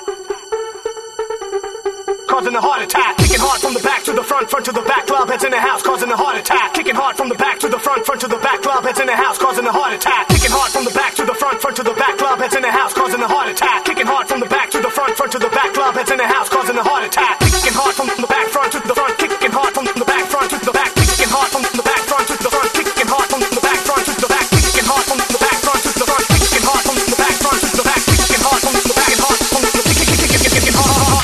Causing a heart attack. Kicking hard from the back to the front, front to the back. Club heads in the house, causing a heart attack. Kicking hard from the back to the front, front to the back. Club heads in the house, causing a heart attack. Kicking hard from the back to the front, front to the back. Club heads in the house, causing a heart attack. Kicking hard from the back to the front, front to the back. Club heads in the house, causing a heart attack. Kicking hard from the back, front to the front. Kicking hard from the back, front to the back. Kicking hard from the back, front to the front. Kicking hard from the back, front to the back. Kicking hard from the back, front to the front. Kicking hard from the back, front to the back. Kicking hard from the back, hard from the kicking hard.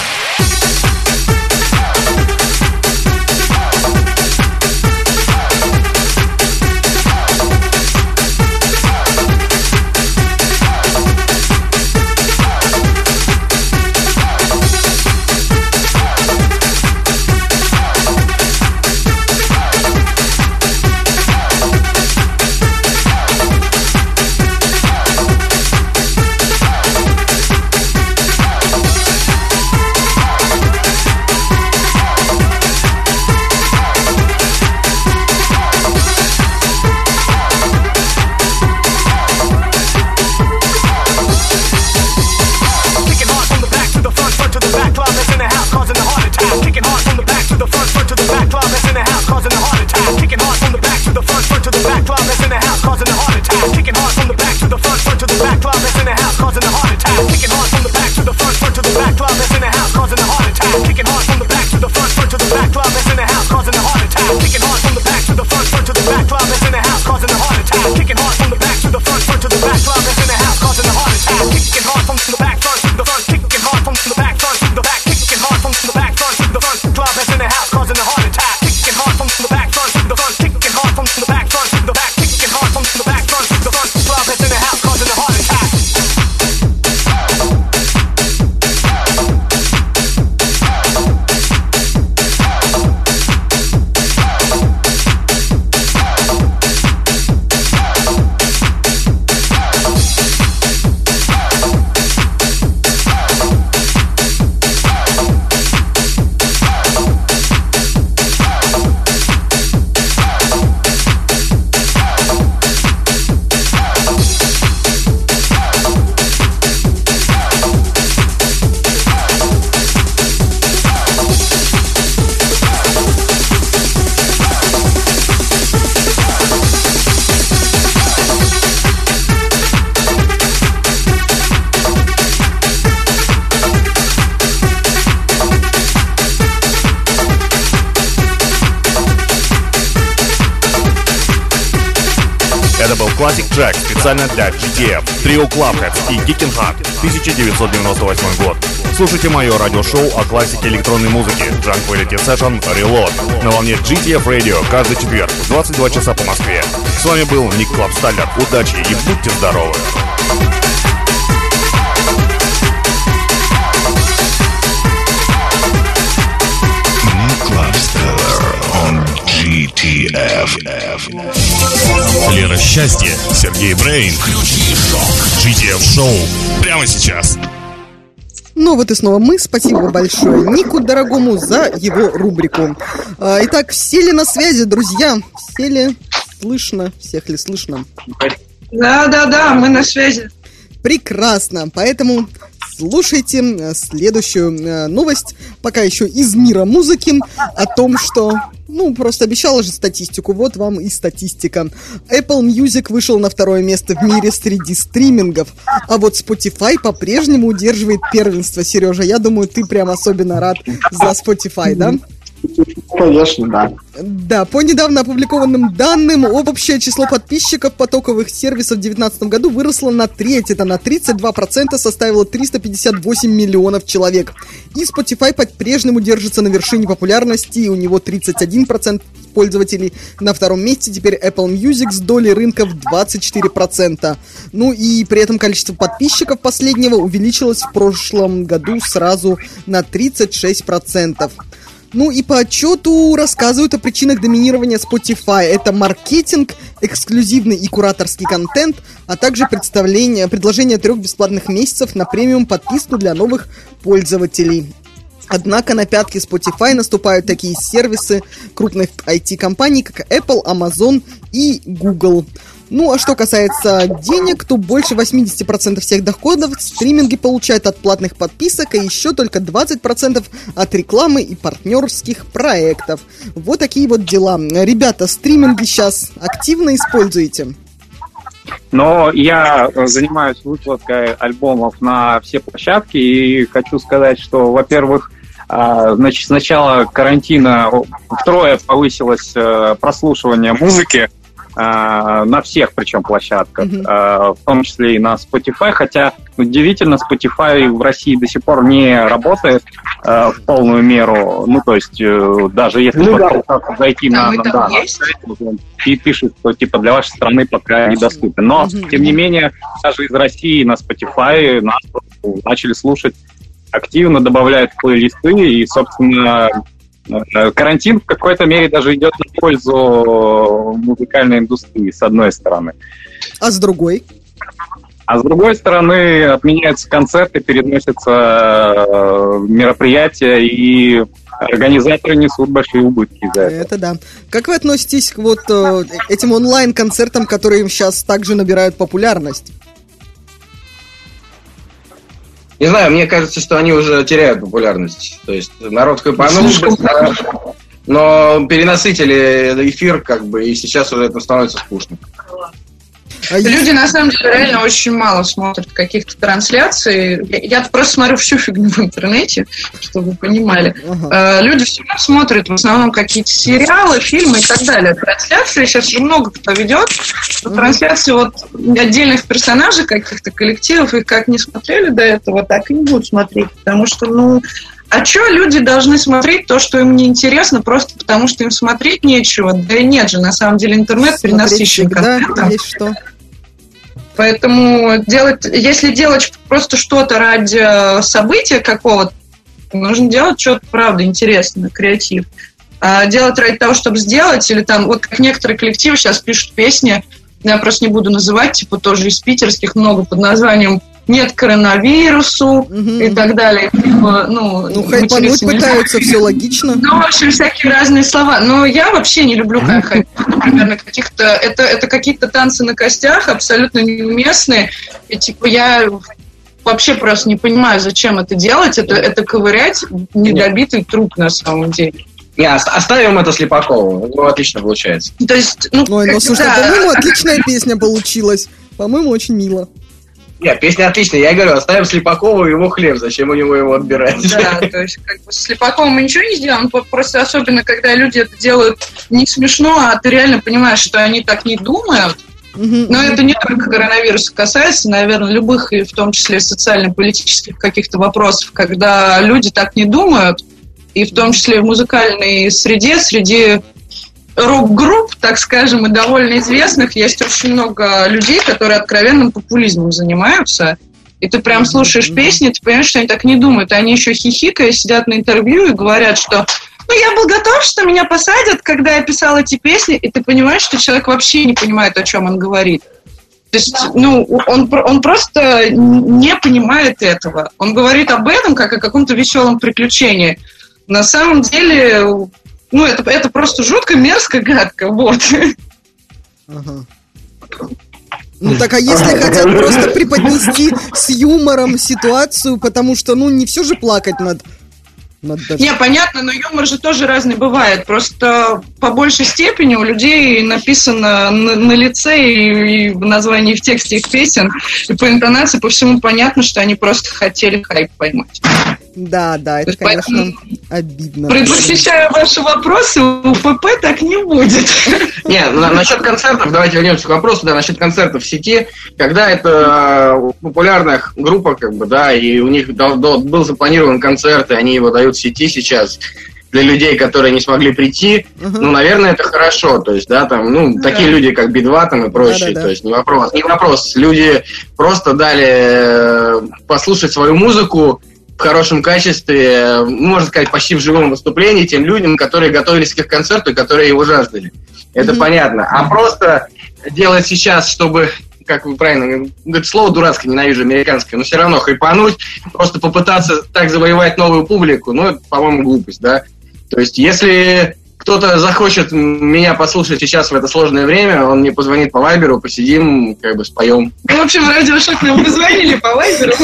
Это был классик трек специально для GTF, Trio Clubheads и Kicking Hard, 1998 год. Слушайте мое радиошоу о классике электронной музыки Tranquility Session Reload на волне GTF Radio каждый четверг в 22 часа по Москве. С вами был Ник Клабсталлер. Удачи и будьте здоровы! GTF. Лера Счастье, Сергей Брейн. GTF Шоу прямо сейчас. Ну вот и снова мы. Спасибо большое Нику дорогому за его рубрику. Итак, все ли на связи, друзья? Все ли слышно? Всех ли слышно? Да, мы на связи. Прекрасно. Поэтому слушайте следующую новость, пока еще из мира музыки, о том, что... просто обещала же статистику, вот вам и статистика. Apple Music вышел на второе место в мире среди стримингов, а вот Spotify по-прежнему удерживает первенство. Сережа, я думаю, ты прям особенно рад за Spotify, да? конечно, да. Да, по недавно опубликованным данным, общее число подписчиков потоковых сервисов в 2019 году выросло на треть. Это на 32% составило 358 миллионов человек. И Spotify по-прежнему держится на вершине популярности. У него 31% пользователей. На втором месте теперь Apple Music с долей рынка в 24%. Ну и при этом количество подписчиков последнего увеличилось в прошлом году сразу на 36%. Ну и по отчету рассказывают о причинах доминирования Spotify. Это маркетинг, эксклюзивный и кураторский контент, а также предложение 3 бесплатных месяцев на премиум подписку для новых пользователей. Однако на пятки Spotify наступают такие сервисы крупных IT-компаний, как Apple, Amazon и Google. Ну, а что касается денег, то больше 80% всех доходов стриминги получают от платных подписок, а еще только 20% от рекламы и партнерских проектов. Вот такие вот дела. Ребята, стриминги сейчас активно используете? Но я занимаюсь выкладкой альбомов на все площадки, и хочу сказать, что, во-первых, значит, с начала карантина втрое повысилось прослушивание музыки на всех, причем, площадках, в том числе и на Spotify, хотя удивительно, Spotify в России до сих пор не работает в полную меру, ну, то есть, даже если зайти на сайт, и пишет, что, типа, для вашей страны пока недоступен. Но, тем не менее, даже из России на Spotify нас начали слушать активно, добавляют плейлисты, и, собственно, карантин в какой-то мере даже идет на пользу музыкальной индустрии, с одной стороны. А с другой? А с другой стороны, отменяются концерты, переносятся мероприятия, и организаторы несут большие убытки из-за этого. Это да. Как вы относитесь к вот этим онлайн-концертам, которые сейчас также набирают популярность? Не знаю, мне кажется, что они уже теряют популярность. То есть народ хайпанул, но перенасытили эфир, как бы, и сейчас уже это становится скучно. Люди, на самом деле, реально очень мало смотрят каких-то трансляций. Я просто смотрю всю фигню в интернете, чтобы вы понимали. Люди все равно смотрят в основном какие-то сериалы, фильмы и так далее. Трансляции сейчас же много кто ведет. Трансляции вот отдельных персонажей, каких-то коллективов, их как не смотрели до этого, так и не будут смотреть. Потому что, ну... А что люди должны смотреть то, что им не интересно, просто потому что им смотреть нечего? Да и нет же, на самом деле интернет перенасыщен контентом. Есть что. Поэтому если делать просто что-то ради события какого-то, нужно делать что-то, правда, интересное, креатив. А делать ради того, чтобы сделать, или там, вот как некоторые коллективы сейчас пишут песни, я просто не буду называть, типа тоже из питерских много под названием «Нет коронавирусу» и так далее. Ну, хайпануть пытаются, все логично. Ну, в общем, всякие разные слова. Но я вообще не люблю хайп. Например, каких-то... Это какие-то танцы на костях, абсолютно неуместные. И, типа, я вообще просто не понимаю, зачем это делать. Это ковырять недобитый труп на самом деле. Не, оставим это Слепакову. Ну, отлично получается. То есть, Ой, слушай, по-моему, отличная песня получилась. По-моему, очень мило. Нет, песня отличная. Я говорю, оставим Слепакову его хлеб. Зачем у него его отбирать? Да, то есть как бы с Слепаковым мы ничего не сделаем. Просто особенно, когда люди это делают не смешно, а ты реально понимаешь, что они так не думают. Но это не только коронавируса касается, наверное, любых, и в том числе социально-политических каких-то вопросов, когда люди так не думают, и в том числе в музыкальной среде, среди рок-групп, так скажем, и довольно известных, есть очень много людей, которые откровенным популизмом занимаются. И ты прям слушаешь песни, ты понимаешь, что они так не думают. Они еще хихикая сидят на интервью и говорят, что я был готов, что меня посадят, когда я писал эти песни, и ты понимаешь, что человек вообще не понимает, о чем он говорит. То есть, он просто не понимает этого. Он говорит об этом, как о каком-то веселом приключении. На самом деле... это просто жутко, мерзко, гадко, вот. Ага. Ну так, а если хотят просто преподнести с юмором ситуацию, потому что, не все же плакать над Не, понятно, но юмор же тоже разный бывает. Просто по большей степени у людей написано на лице и в названии, в тексте их песен, и по интонации, по всему понятно, что они просто хотели хайп поймать. Да, это, конечно, обидно. Предвосхищая ваши вопросы, у ПП так не будет. Не, насчет концертов, давайте вернемся к вопросу, да, насчет концертов в сети, когда это популярная группа, как бы, да, и у них был запланирован концерт, и они его дают в сети сейчас, для людей, которые не смогли прийти, наверное, это хорошо, то есть, да, там, такие люди, как Би-2 там и прочие, то есть, не вопрос, люди просто дали послушать свою музыку в хорошем качестве, можно сказать, почти в живом выступлении тем людям, которые готовились к их концерту и которые его жаждали. Это понятно. А просто делать сейчас, чтобы, как вы правильно говорите, слово дурацкое, ненавижу, американское, но все равно хайпануть, просто попытаться так завоевать новую публику, это, по-моему, глупость, да. То есть, если кто-то захочет меня послушать сейчас в это сложное время, он мне позвонит по Вайберу, посидим, как бы споем. В общем, радиошок нам позвонили по Вайберу.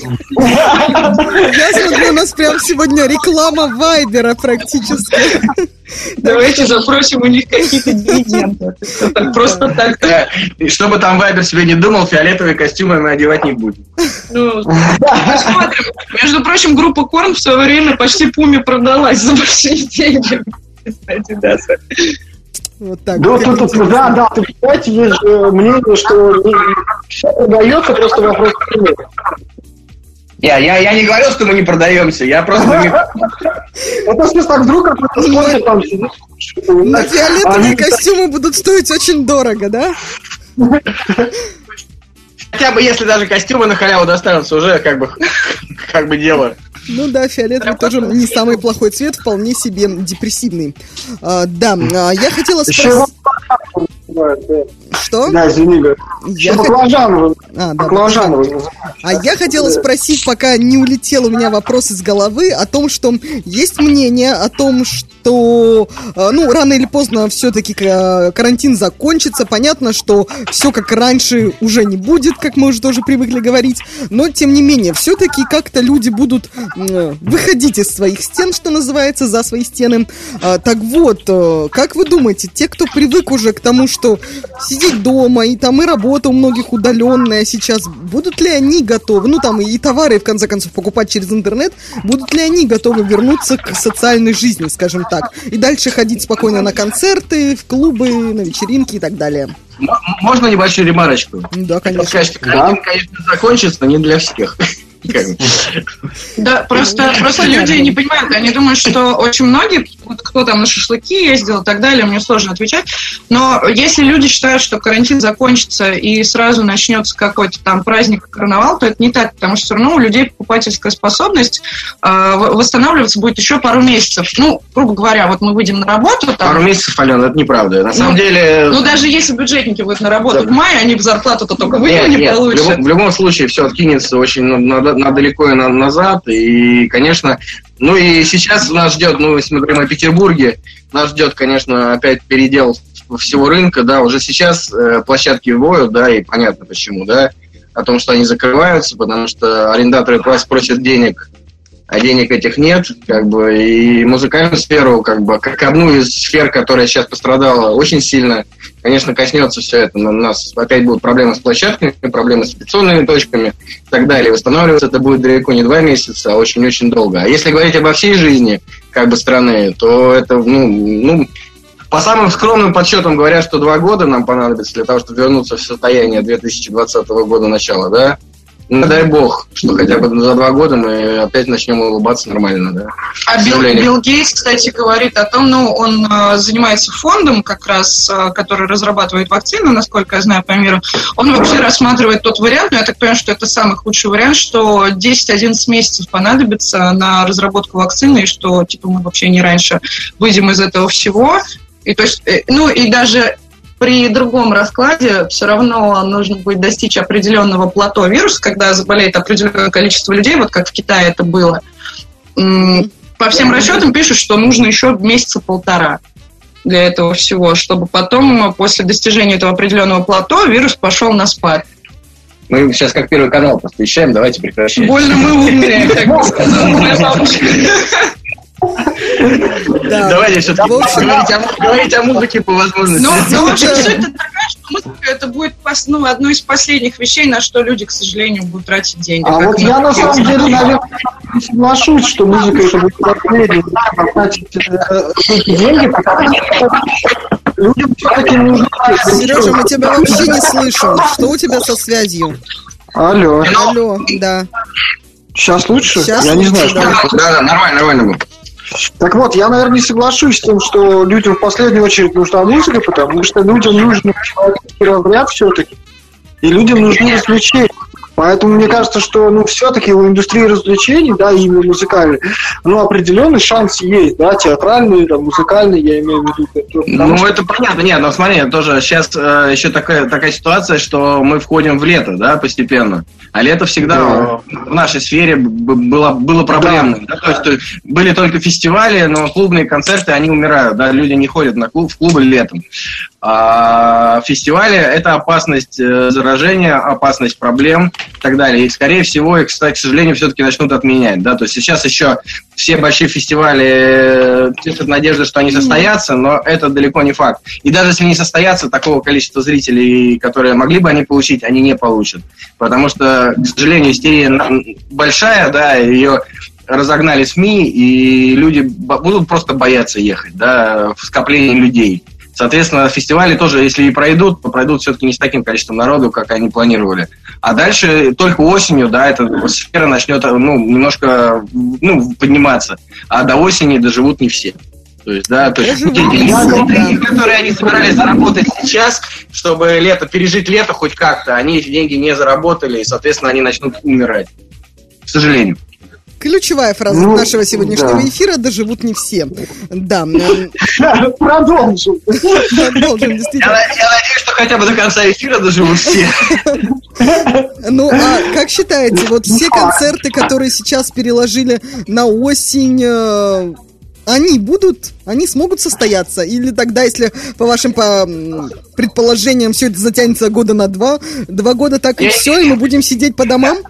Я смотрю, у нас прям сегодня реклама Вайбера практически. Давайте запросим у них какие-то дивиденды. Просто так. И чтобы там Вайбер себе не думал, фиолетовые костюмы мы одевать не будем. Посмотрим. Между прочим, группа Корн в свое время почти Пуме продалась за большие деньги. Кстати, да. Вот так. Да, кстати, есть же мнение, что все продается, просто вопрос цены. Я не говорил, что мы не продаемся, я просто... Это смысл, так вдруг какой-то спонсор там сидит. Но фиолетовые костюмы будут стоить очень дорого, да? Хотя бы если даже костюмы на халяву достанутся, уже как бы дело. Ну да, фиолетовый тоже не самый плохой цвет, вполне себе депрессивный. Я хотела спросить... Что? Да, извини, баклажановый. А я хотела спросить, пока не улетел у меня вопрос из головы, о том, что есть мнение о том, что рано или поздно все-таки карантин закончится. Понятно, что все как раньше уже не будет, как мы уже тоже привыкли говорить. Но, тем не менее, все-таки как-то люди будут выходить из своих стен, что называется, за свои стены. Так вот, как вы думаете, те, кто привык уже к тому, что сидеть дома, и там и работа у многих удаленная сейчас, будут ли они готовы, и товары, в конце концов, покупать через интернет, будут ли они готовы вернуться к социальной жизни, скажем так, и дальше ходить спокойно на концерты, в клубы, на вечеринки и так далее? Можно небольшую ремарочку? Да, конечно. Сказать, что карантин, конечно, закончится, но не для всех. Да, просто люди не понимают, они думают, что очень многие, кто там на шашлыки ездил и так далее, мне сложно отвечать, но если люди считают, что карантин закончится и сразу начнется какой-то там праздник, карнавал, то это не так, потому что все равно у людей покупательская способность восстанавливаться будет еще пару месяцев. Грубо говоря, вот мы выйдем на работу... Пару месяцев, Алена, это неправда. На самом деле... даже если бюджетники выйдут на работу в мае, они зарплату-то только в июне получат. В любом случае все откинется очень на далеко и назад, и, конечно, и сейчас нас ждет, если мы говорим о Петербурге, нас ждет, конечно, опять передел всего рынка, да, уже сейчас площадки воют, да, и понятно почему, да, о том, что они закрываются, потому что арендаторы просят денег, а денег этих нет, и музыкальную сферу, как одну из сфер, которая сейчас пострадала очень сильно, конечно, коснется все это. У нас опять будут проблемы с площадками, проблемы с инспекционными точками и так далее. Восстанавливаться это будет далеко не 2 месяца, а очень-очень долго. А если говорить обо всей жизни, страны, то это, по самым скромным подсчетам говорят, что 2 года нам понадобится для того, чтобы вернуться в состояние 2020 года начала, да? Дай бог, что хотя бы за 2 года мы опять начнем улыбаться нормально, да. А Билл Гейтс, кстати, говорит о том, он занимается фондом как раз, который разрабатывает вакцины, насколько я знаю, по миру. Он вообще рассматривает тот вариант, но я так понимаю, что это самый худший вариант, что 10-11 месяцев понадобится на разработку вакцины, и что, мы вообще не раньше выйдем из этого всего. И то есть, и даже... При другом раскладе все равно нужно будет достичь определенного плато вируса, когда заболеет определенное количество людей, вот как в Китае это было. По всем расчетам пишут, что нужно еще 1-1.5 месяца для этого всего, чтобы потом, после достижения этого определенного плато, вирус пошел на спад. Мы сейчас как Первый канал просто вещаем, давайте прекращать. Больно мы умные, как бы сказала моя бабушка. Давайте все-таки говорить о музыке по возможности. Но вообще суть-то такая, что музыка это будет одной из последних вещей, на что люди, к сожалению, будут тратить деньги. А вот я на самом деле, наверное, соглашусь, что музыка это будет последний, тратить деньги, потому что людям все-таки нужно... Сережа, мы тебя вообще не слышим. Что у тебя со связью? Алло, да. Сейчас лучше? Сейчас я не лучше, знаю, что... Да, нормально будет. Так вот, я, наверное, не соглашусь с тем, что людям в последнюю очередь нужна музыка, потому что людям нужен человеческий разряд все-таки, и людям нужны развлечения. Поэтому мне кажется, что, все-таки у индустрии развлечений, да, именно музыкальной, определенный шанс есть, да, театральный, да, музыкальный, я имею в виду. Это понятно, нет, но смотри, тоже сейчас еще такая ситуация, что мы входим в лето, да, постепенно. А лето всегда в нашей сфере было проблемным. Да. Да? То есть были только фестивали, но клубные концерты, они умирают, да, люди не ходят в клубы летом. А фестивали – это опасность заражения, опасность проблем и так далее. И, скорее всего, их, кстати, к сожалению, все-таки начнут отменять. Да? То есть сейчас еще все большие фестивали тешат надежды, что они состоятся, но это далеко не факт. И даже если не состоятся, такого количества зрителей, которые могли бы они получить, они не получат. Потому что, к сожалению, истерия большая, да, ее разогнали СМИ, и люди будут просто бояться ехать, да, в скоплении людей. Соответственно, фестивали тоже, если и пройдут, то пройдут все-таки не с таким количеством народу, как они планировали. А дальше только осенью, да, эта сфера начнет, немножко, подниматься. А до осени доживут не все. То есть, да, деньги, которые они собирались заработать сейчас, чтобы пережить лето хоть как-то, они эти деньги не заработали, и, соответственно, они начнут умирать. К сожалению. Ключевая фраза нашего сегодняшнего эфира: доживут не все. Да. Продолжим. Действительно. Я надеюсь, что хотя бы до конца эфира доживут все. А как считаете, вот все концерты, которые сейчас переложили на осень, они смогут состояться? Или тогда, если по вашим предположениям все это затянется года на 2 года, так и все, и мы будем сидеть по домам?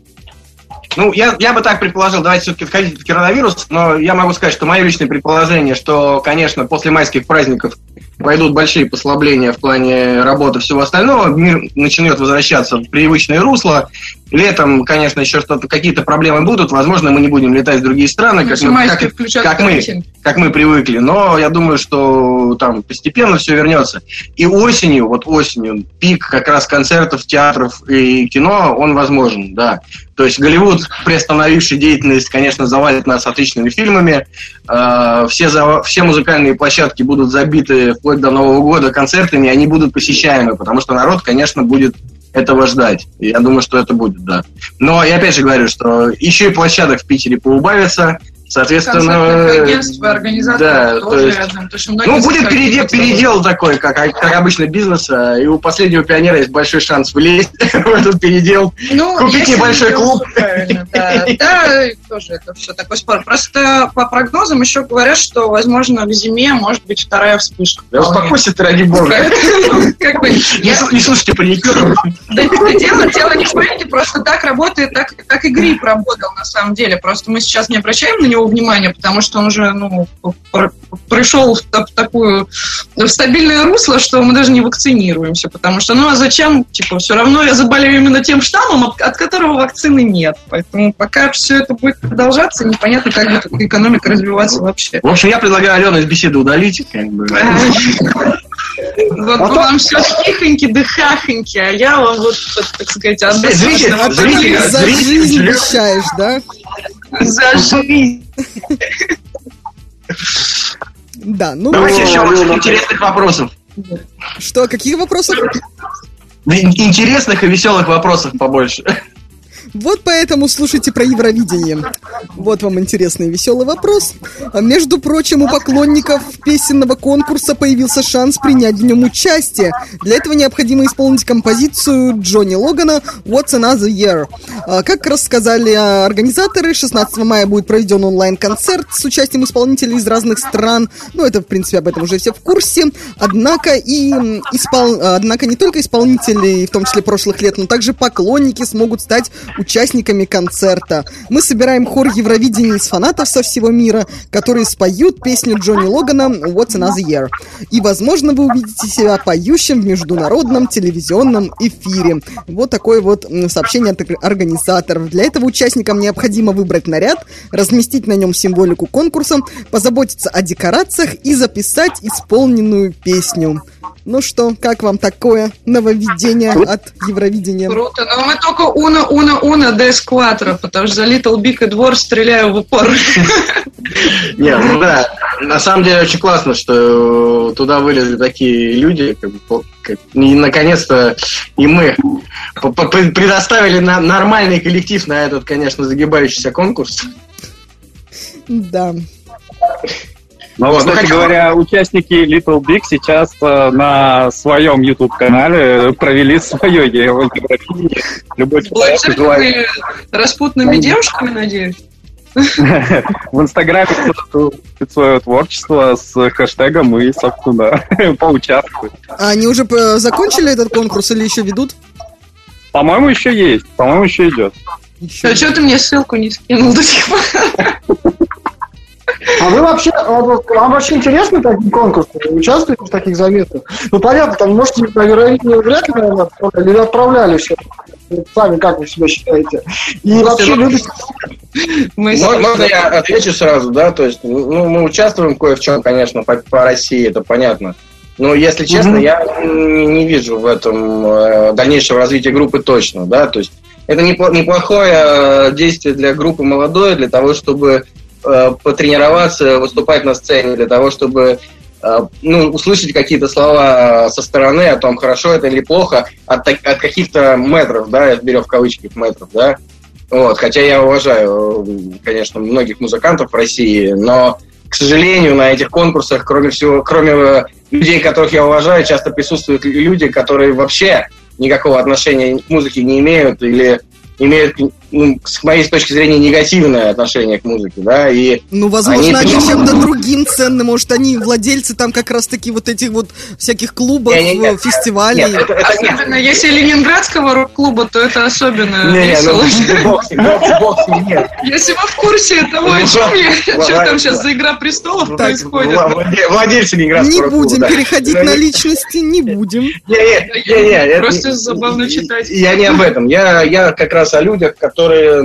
Я бы так предположил, давайте все-таки входить в коронавирус, но я могу сказать, что мое личное предположение, что, конечно, после майских праздников пойдут большие послабления в плане работы и всего остального, мир начнет возвращаться в привычное русло. Летом, конечно, еще какие-то проблемы будут, возможно, мы не будем летать в другие страны, как мы привыкли, но я думаю, что там постепенно все вернется. И осенью, пик как раз концертов, театров и кино, он возможен, да. То есть Голливуд, приостановивший деятельность, конечно, завалит нас отличными фильмами. Все музыкальные площадки будут забиты вплоть до Нового года концертами, и они будут посещаемы, потому что народ, конечно, будет этого ждать. Я думаю, что это будет, да. Но я опять же говорю, что еще и площадок в Питере поубавится. Соответственно, агентства, организаторы тоже рядом. Будет передел такой, как обычно бизнеса, и у последнего пионера есть большой шанс влезть в этот передел, купить небольшой клуб. Да, тоже это все такой спор. Просто по прогнозам еще говорят, что, возможно, к зиме может быть вторая вспышка. Да успокойся ты, ради бога. Не слушайте паникеров. Дело не в панике, просто так работает, так и грипп работал на самом деле. Просто мы сейчас не обращаем на него внимания, потому что он уже пришел в такую стабильное русло, что мы даже не вакцинируемся, потому что, а зачем, все равно я заболею именно тем штаммом, от которого вакцины нет. Поэтому пока все это будет продолжаться, непонятно, как будет экономика развиваться вообще. В общем, я предлагаю Алену из беседы удалить, Вот вам все тихоньки да хахоньки, а я вам так сказать, за жизнь обещаешь, да? За жизнь. Да, давайте еще интересных вопросов. Что, каких вопросов? Интересных и веселых вопросов побольше. Вот поэтому слушайте про Евровидение. Вот вам интересный и веселый вопрос. Между прочим, у поклонников песенного конкурса появился шанс принять в нем участие. Для этого необходимо исполнить композицию Джонни Логана «What's Another Year». Как рассказали организаторы, 16 мая будет проведен онлайн-концерт с участием исполнителей из разных стран. Это, в принципе, об этом уже все в курсе. Однако не только исполнители, в том числе прошлых лет, но также поклонники смогут стать участниками концерта. Мы собираем хор Евровидения из фанатов со всего мира, которые споют песню Джонни Логана «What's Another Year». И, возможно, вы увидите себя поющим в международном телевизионном эфире. Вот такое вот сообщение от организаторов. Для этого участникам необходимо выбрать наряд, разместить на нем символику конкурса, позаботиться о декорациях и записать исполненную песню. Ну что, как вам такое нововведение от Евровидения? Круто, но мы только уна дес кватро, потому что за Little Big и Двор стреляю в упор. Не, ну да, на самом деле очень классно, что туда вылезли такие люди, и наконец-то и мы предоставили нормальный коллектив на этот, конечно, загибающийся конкурс. Да. Но, кстати говоря, участники Little Big сейчас на своем YouTube-канале провели свое Евровидение. Любой человек желает... Распутными девушками, надеюсь? В Инстаграме пишут свое творчество с хэштегом и, собственно, поучаствуют. А они уже закончили этот конкурс или еще ведут? По-моему, еще есть. По-моему, еще идет. А что ты мне ссылку не скинул до сих пор? А вы вообще, вам вообще интересны такие конкурсы? Вы участвуете в таких заметках? Ну, понятно, там, можете на Евровидение вряд ли, наверное, или отправляли все. Сами как вы себя считаете? И вообще любите... Можно я отвечу сразу, да? То есть, ну, мы участвуем кое в чем, конечно, по России, это понятно. Но, если честно, я не вижу в этом дальнейшего развития группы точно, да? То есть, это неплохое действие для группы молодой, для того, чтобы потренироваться, выступать на сцене, для того, чтобы услышать какие-то слова со стороны о том, хорошо это или плохо, от каких-то метров, да, я беру в кавычки метров, да. Вот, хотя я уважаю, конечно, многих музыкантов в России, но, к сожалению, на этих конкурсах, кроме людей, которых я уважаю, часто присутствуют люди, которые вообще никакого отношения к музыке не имеют или имеют, с моей точки зрения, негативное отношение к музыке, да, и... Ну, возможно, они чем-то другим ценны, может, они владельцы там как раз-таки вот этих вот всяких клубов, фестивалей. Нет, особенно, если ленинградского рок-клуба, то это особенно весело. Нет. Если вы в курсе того, о чем я, что там сейчас за «Игра престолов» происходит. Владельцы ленинградского клуба. Не будем переходить на личности, не будем. Просто забавно читать. Я не об этом, я как раз о людях, которые,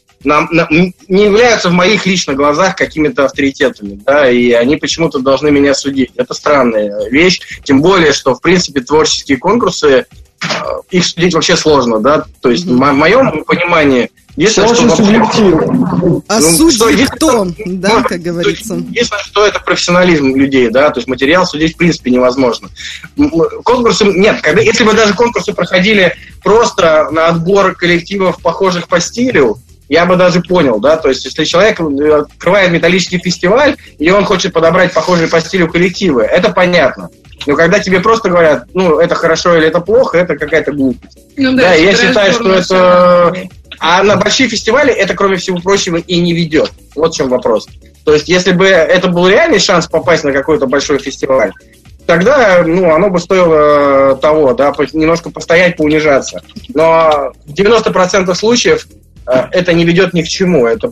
не являются в моих личных глазах какими-то авторитетами, да, и они почему-то должны меня судить. Это странная вещь, тем более, что, в принципе, творческие конкурсы, их судить вообще сложно, да, то есть, в моем понимании, единственное, что... судит кто, да, как говорится. Единственное, что это профессионализм людей, да, то есть материал судить, в принципе, невозможно. Конкурсы, нет, если бы даже конкурсы проходили просто на отбор коллективов, похожих по стилю, я бы даже понял, да, то есть если человек открывает металлический фестиваль, и он хочет подобрать похожие по стилю коллективы, это понятно. Но когда тебе просто говорят, это хорошо или это плохо, это какая-то глупость. Да, я считаю, что это... А на большие фестивали это, кроме всего прочего, и не ведет. Вот в чем вопрос. То есть, если бы это был реальный шанс попасть на какой-то большой фестиваль, тогда, оно бы стоило того, да, немножко постоять, поунижаться. Но в 90% случаев это не ведет ни к чему. Это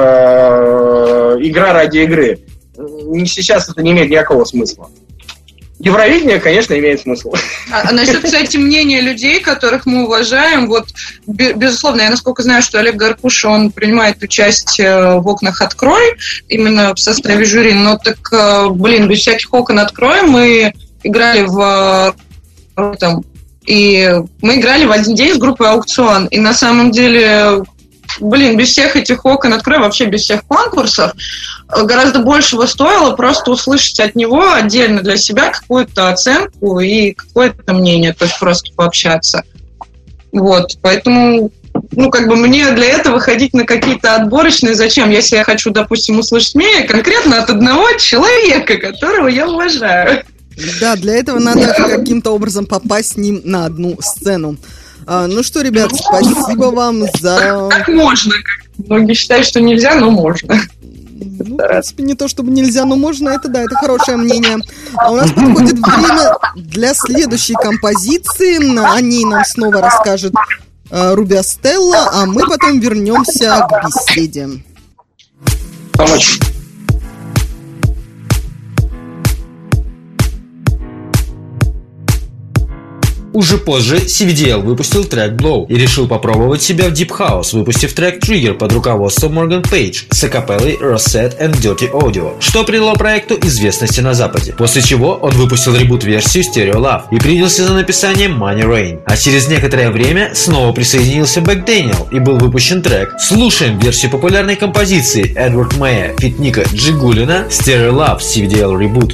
просто игра ради игры. Сейчас это не имеет никакого смысла. Евровидение, конечно, имеет смысл. А насчет, кстати, мнения людей, которых мы уважаем, вот, безусловно, я насколько знаю, что Олег Гаркуша, он принимает участие в «Окнах открой», именно в составе жюри, но так, без всяких «Окон открой» мы играли и мы играли в один день с группой «Аукцион», и на самом деле... без всех этих «Окон открой», вообще без всех конкурсов, гораздо большего стоило просто услышать от него отдельно для себя какую-то оценку и какое-то мнение, то есть просто пообщаться. Вот, поэтому, мне для этого ходить на какие-то отборочные зачем, если я хочу, допустим, услышать мнение конкретно от одного человека, которого я уважаю. Да, для этого надо каким-то образом попасть с ним на одну сцену. Ну что, ребят, спасибо вам за... Как можно? Многие считают, что нельзя, но можно. В принципе, не то чтобы нельзя, но можно, это хорошее мнение. А у нас подходит время для следующей композиции. О ней нам снова расскажет Рубио Стелла, а мы потом вернемся к беседе. Помочь. Уже позже CVDL выпустил трек Blow и решил попробовать себя в Deep House, выпустив трек Trigger под руководством Морган Пейдж с акапеллой Rosette and Dirty Audio, что придало проекту известности на Западе. После чего он выпустил ребут-версию Stereo Love и принялся за написание Money Rain. А через некоторое время снова присоединился Бэк Дэниел и был выпущен трек. Слушаем версию популярной композиции Эдвард Мэя фит Ника Джигулина Stereo Love CVDL Reboot.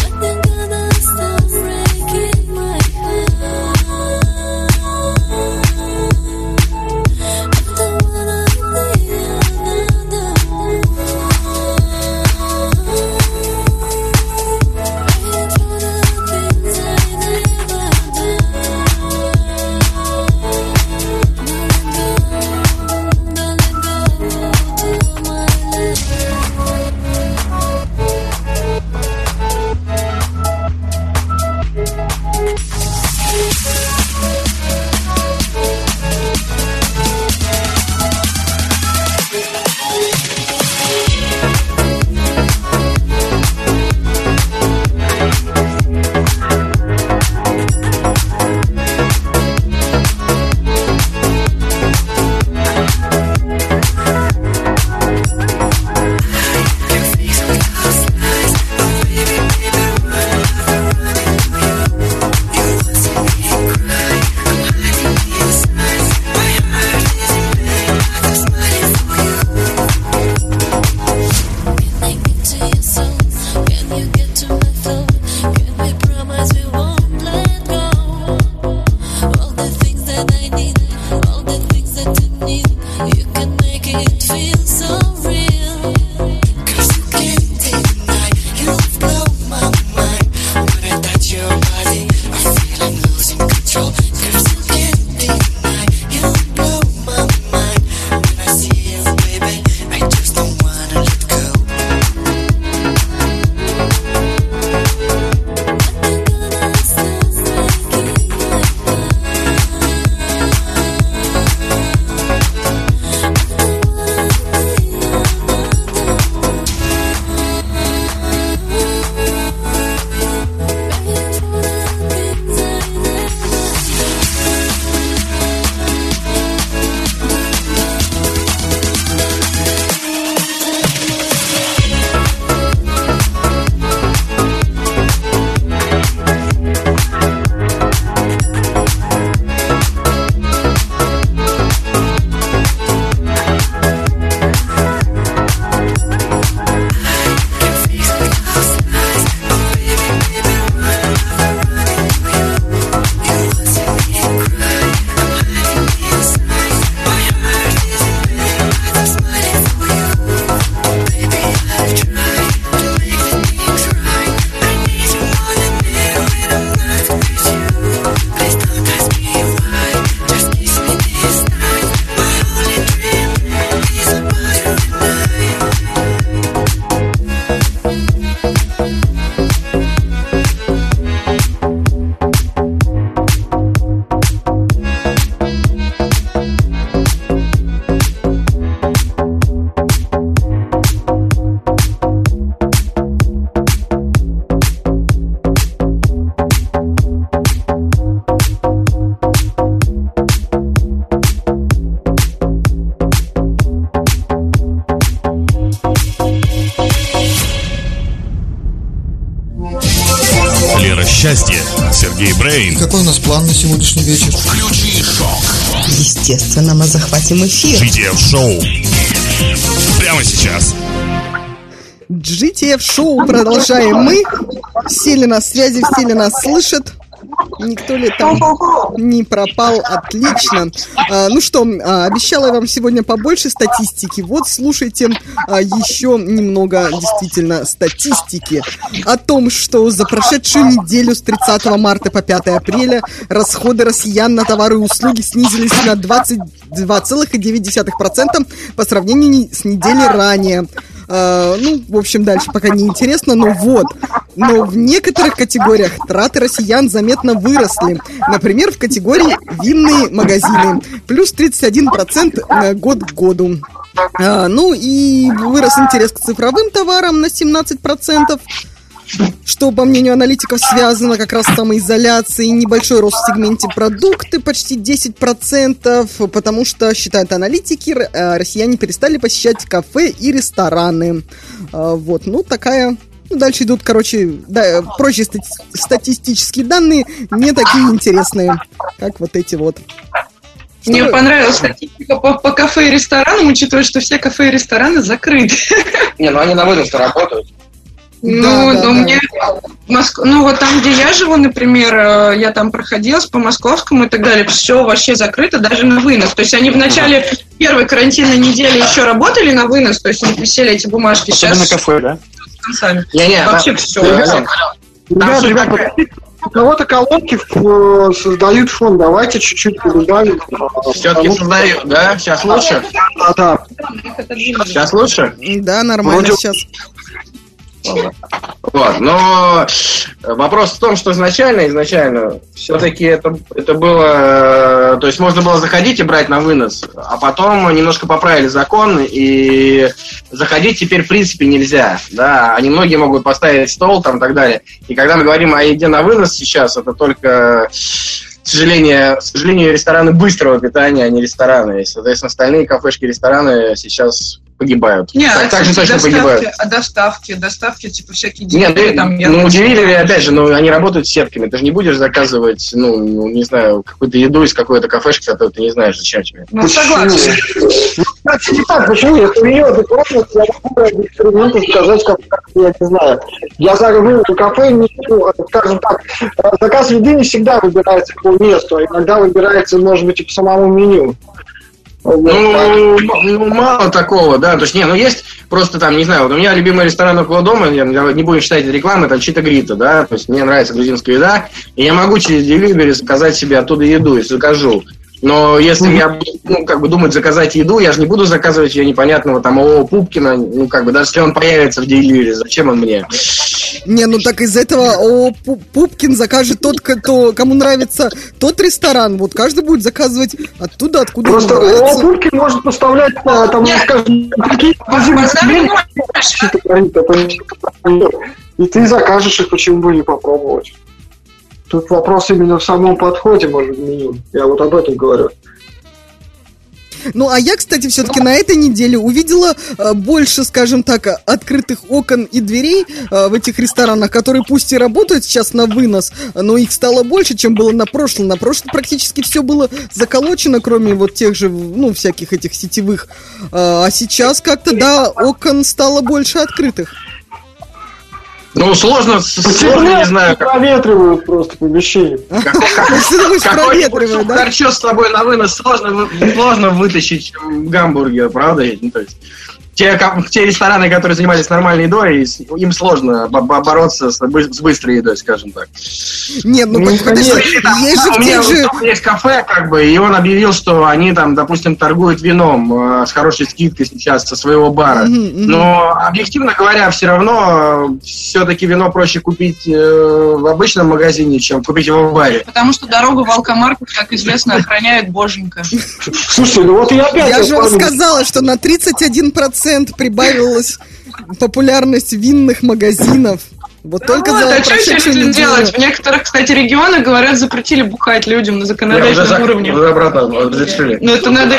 Счастье. Сергей Брейн. Какой у нас план на сегодняшний вечер? Включи шок. Естественно, мы захватим эфир. GTF Show. Прямо сейчас. GTF Show продолжаем мы. Все ли на связи, все ли нас слышат? Никто ли там не пропал? Отлично. Ну что, обещала я вам сегодня побольше статистики. Вот слушайте еще немного действительно статистики о том, что за прошедшую неделю с 30 марта по 5 апреля расходы россиян на товары и услуги снизились на 22,9% по сравнению с неделей ранее. В общем, дальше пока не интересно, но в некоторых категориях траты россиян заметно выросли. Например, в категории винные магазины. Плюс 31% год к году. И вырос интерес к цифровым товарам на 17%. Что, по мнению аналитиков, связано как раз с самоизоляцией. Небольшой рост в сегменте продукты, почти 10%, потому что, считают аналитики, россияне перестали посещать кафе и рестораны. Такая... Дальше идут, прочие статистические данные, не такие интересные, как вот эти вот. Мне понравилась статистика по кафе и ресторанам, учитывая, что все кафе и рестораны закрыты. Они на вынос-то работают. Мне вот там, где я живу, например, я там проходилась по Московскому и так далее, все вообще закрыто, даже на вынос. То есть они в начале первой карантинной недели еще работали на вынос, то есть они висели эти бумажки. Особенно на кафе, да? Вообще все. Ребята, у кого-то колонки создают фон, давайте чуть-чуть прибавим. Все-таки создают, да? Сейчас лучше? Да. Сейчас лучше? Да, нормально сейчас. Но вопрос в том, что изначально все-таки это было... То есть можно было заходить и брать на вынос, а потом немножко поправили закон, и заходить теперь в принципе нельзя. Да? Многие могут поставить стол там и так далее. И когда мы говорим о еде на вынос сейчас, это только... К сожалению, рестораны быстрого питания, а не рестораны. И, соответственно, остальные кафешки, рестораны сейчас погибают. Так же точно погибают. Доставки, типа всякие деньги. Удивили, опять же, они работают сетками. Ты же не будешь заказывать, не знаю, какую-то еду из какой-то кафешки, которую ты не знаешь, зачем тебе. Согласен. Почему? Если у нее адекватность, я могу ради эксперимента сказать, как я не знаю. Я загляну в кафе, скажем так, заказ еды не всегда выбирается по месту, а иногда выбирается, может быть, и по самому меню. Мало такого, да, то есть, есть просто там, не знаю, у меня любимый ресторан около дома, не будем считать рекламы, это Чита Грита, да, то есть мне нравится грузинская еда, и я могу через Delivery заказать себе оттуда еду, если закажу. Но если я буду думать заказать еду, я же не буду заказывать ее непонятного там Пупкина, даже если он появится в Delivery, зачем он мне? Так из этого Пупкин закажет тот, кому нравится тот ресторан. Вот каждый будет заказывать оттуда, откуда ему нравится. Просто Пупкин может поставлять, скажем, и ты закажешь их, почему бы не попробовать. Тут вопрос именно в самом подходе, может, меню. Я вот об этом говорю. А я, кстати, все-таки на этой неделе увидела больше, скажем так, открытых окон и дверей в этих ресторанах, которые пусть и работают сейчас на вынос, но их стало больше, чем было на прошлом. На прошлом практически все было заколочено, кроме вот тех же, всяких этих сетевых. А сейчас как-то, да, окон стало больше открытых. Сложно, не знаю. Проветривают просто помещение. Какой-нибудь харчо с тобой на вынос сложно вытащить гамбургер, правда? То есть, те рестораны, которые занимались нормальной едой, им сложно бороться с быстрой едой, скажем так. Нет, подожди, у меня есть кафе, и он объявил, что они там, допустим, торгуют вином с хорошей скидкой сейчас со своего бара. Но, объективно говоря, все равно все-таки вино проще купить в обычном магазине, чем купить его в баре. Потому что дорогу в алкомаркет, как известно, охраняет боженька. Слушай, я же вам сказала, что на 31% прибавилась популярность винных магазинов. Вот только за прошедшую неделю. Делать? В некоторых, кстати, регионах, говорят, запретили бухать людям на законодательном уровне. Это надо...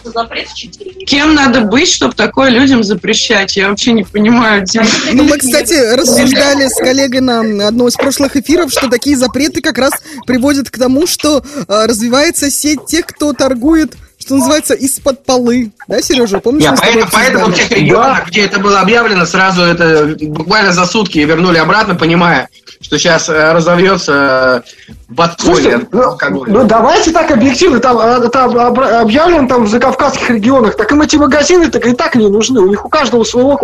Кем надо быть, чтобы такое людям запрещать? Я вообще не понимаю. Мы, кстати, рассуждали с коллегой на одном из прошлых эфиров, что такие запреты как раз приводят к тому, что развивается сеть тех, кто торгует, что называется, из-под полы. Да, Сережа, помнишь? Поэтому в тех регионах, где это было объявлено, сразу это буквально за сутки вернули обратно, понимая, что сейчас разовьется подполье. Давайте так объективно. Там объявлено там в закавказских регионах, так им эти магазины так и так не нужны. У них у каждого своего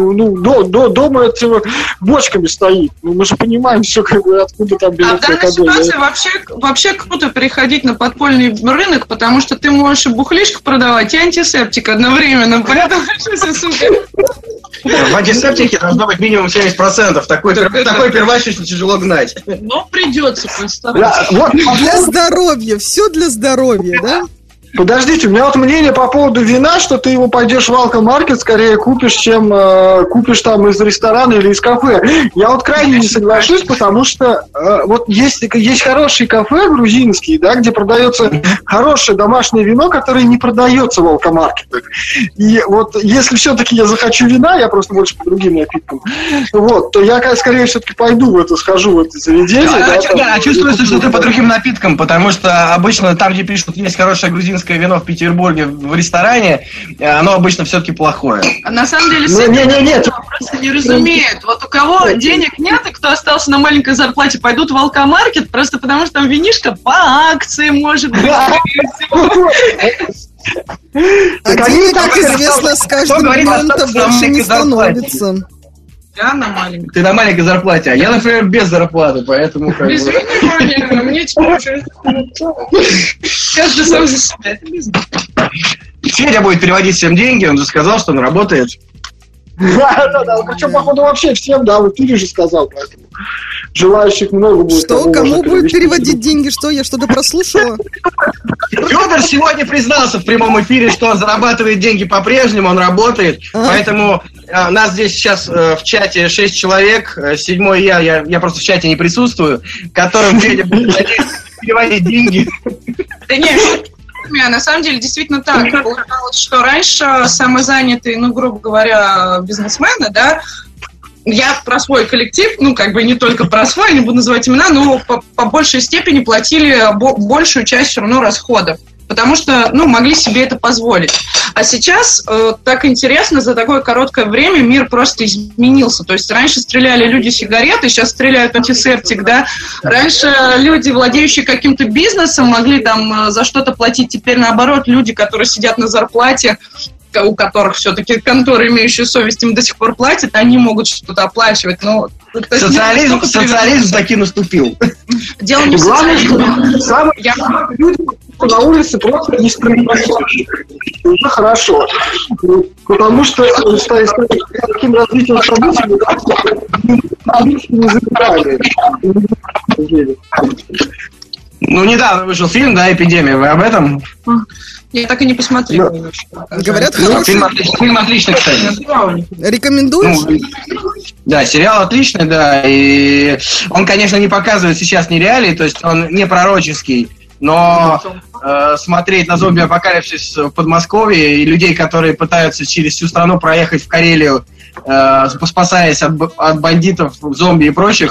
дома этими бочками стоит. Мы же понимаем все, откуда там берется. А в данной ситуации вообще круто переходить на подпольный рынок, потому что ты можешь и бухлишко продавать, и антисептик одновременно. Поэтому все супер. В антисептике должно быть минимум 70%. Такой первач очень тяжело гнать. Но придется постараться. Для здоровья, все для здоровья, да? Подождите, у меня вот мнение по поводу вина, что ты его пойдешь в алкомаркет, скорее купишь, чем купишь там из ресторана или из кафе. Я вот крайне не соглашусь, потому что вот есть хорошие кафе грузинские, да, где продается хорошее домашнее вино, которое не продается в алкомаркетах. И вот если все-таки я захочу вина, я просто больше по другим напиткам, вот, то я скорее все-таки пойду в это, схожу в это заведение. Чувствуется, что ты по другим напиткам, потому что обычно там, где пишут, есть хорошее грузинское вино в Петербурге в ресторане, оно обычно все-таки плохое. А на самом деле все просто не разумеют. Вот у кого денег нет, и кто остался на маленькой зарплате, пойдут в алкомаркет, просто потому что там винишко по акции может быть. А денег, как известно, с каждым днем-то больше не становится. Я на маленькой. Ты на маленькой зарплате, а я, например, без зарплаты, поэтому... Без внимания, мне теперь уже... Каждый сам за себя. Федя будет переводить всем деньги, он же сказал, что он работает. Да. Причем, походу, вообще всем, да, вот ты же сказал, поэтому желающих много будет. Что, кому будет переводить деньги? Что, я что-то прослушала? Федор сегодня признался в прямом эфире, что он зарабатывает деньги по-прежнему, он работает, поэтому у нас здесь сейчас в чате 6 человек, 7-й я просто в чате не присутствую, которым Федя будет переводить деньги. Да нет, на самом деле действительно так. Получалось, что раньше самозанятые, грубо говоря, бизнесмены, да, я про свой коллектив, не только про свой, не буду называть имена, но по большей степени платили большую часть все равно расходов. Потому что, могли себе это позволить. А сейчас, так интересно, за такое короткое время мир просто изменился. То есть раньше стреляли люди сигареты, сейчас стреляют антисептик, да. Раньше люди, владеющие каким-то бизнесом, могли там за что-то платить. Теперь, наоборот, люди, которые сидят на зарплате, у которых все-таки конторы, имеющие совесть, им до сих пор платят, они могут что-то оплачивать. Но социализм таки наступил. Дело не в социализме. Самые люди на улице просто не стреляют. Уже хорошо. Потому что с таким развитием событий не забирали. Недавно вышел фильм, да, «Эпидемия». Вы об этом? Я так и не посмотрела. Говорят, хороший. Фильм отличный, кстати. Рекомендуешь? Да, сериал отличный, да. И он, конечно, не показывает сейчас нереалии, то есть он не пророческий, но смотреть на зомби-апокалипсис в Подмосковье и людей, которые пытаются через всю страну проехать в Карелию, спасаясь от бандитов, зомби и прочих,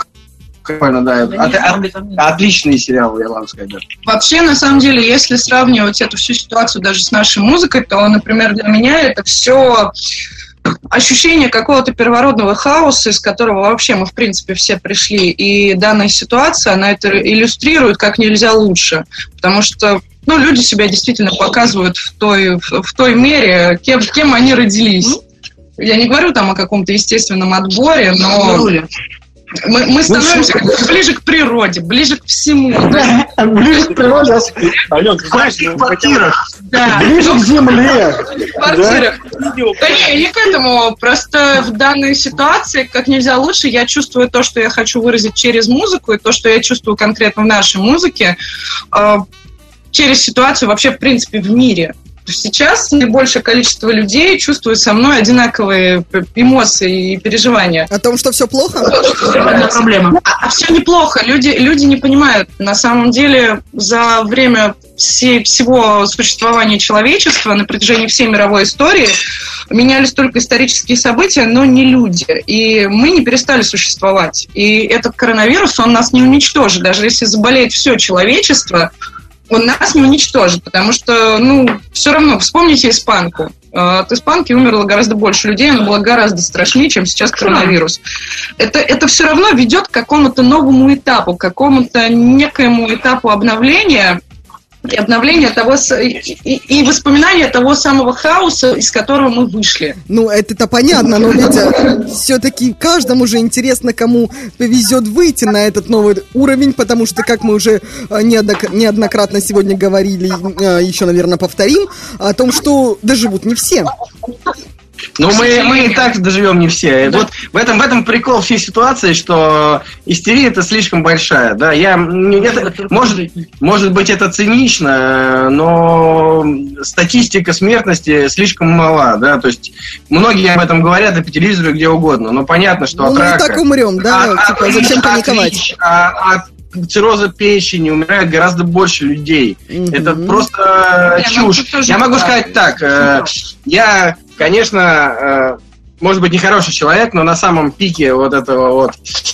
отличный сериал, я вам скажу. Вообще, на самом деле, если сравнивать эту всю ситуацию даже с нашей музыкой, то, например, для меня это все ощущение какого-то первородного хаоса, из которого вообще мы, в принципе, все пришли. И данная ситуация, она это иллюстрирует как нельзя лучше. Потому что люди себя действительно показывают в той мере, кем они родились. Я не говорю там о каком-то естественном отборе, но... Мы становимся ближе к природе, ближе к всему. Да? Ближе к природе. Алён, ты знаешь, в квартирах. Да. Ближе к земле. В квартирах. Да не к этому. Просто в данной ситуации, как нельзя лучше, я чувствую то, что я хочу выразить через музыку, и то, что я чувствую конкретно в нашей музыке, через ситуацию вообще, в принципе, в мире. Сейчас наибольшее количество людей чувствует со мной одинаковые эмоции и переживания. О том, что все плохо? Проблема. А все неплохо. Люди не понимают. На самом деле, за время всего существования человечества на протяжении всей мировой истории менялись только исторические события, но не люди. И мы не перестали существовать. И этот коронавирус, он нас не уничтожит. Даже если заболеет все человечество, он нас не уничтожит, потому что, все равно, вспомните испанку. От испанки умерло гораздо больше людей, она была гораздо страшнее, чем сейчас коронавирус. Это все равно ведет к какому-то новому этапу, к какому-то некоему этапу обновления, и обновление того, и воспоминания того самого хаоса, из которого мы вышли. Ну, это-то понятно, но ведь все-таки каждому же интересно, кому повезет выйти на этот новый уровень, потому что, как мы уже неоднократно сегодня говорили, еще, наверное, повторим, о том, что доживут не все. Ну, мы и так доживем не все. Вот в этом прикол всей ситуации, что истерия-то слишком большая. Да, может быть, это цинично, но статистика смертности слишком мала. Да? То есть многие об этом говорят и по телевизору, где угодно. Но понятно, что от рака... Мы так умрем, да? Зачем паниковать? От цирроза печени умирает гораздо больше людей. Это просто чушь. Я могу сказать так. Я, конечно, может быть, нехороший человек, но на самом пике вот этого вот...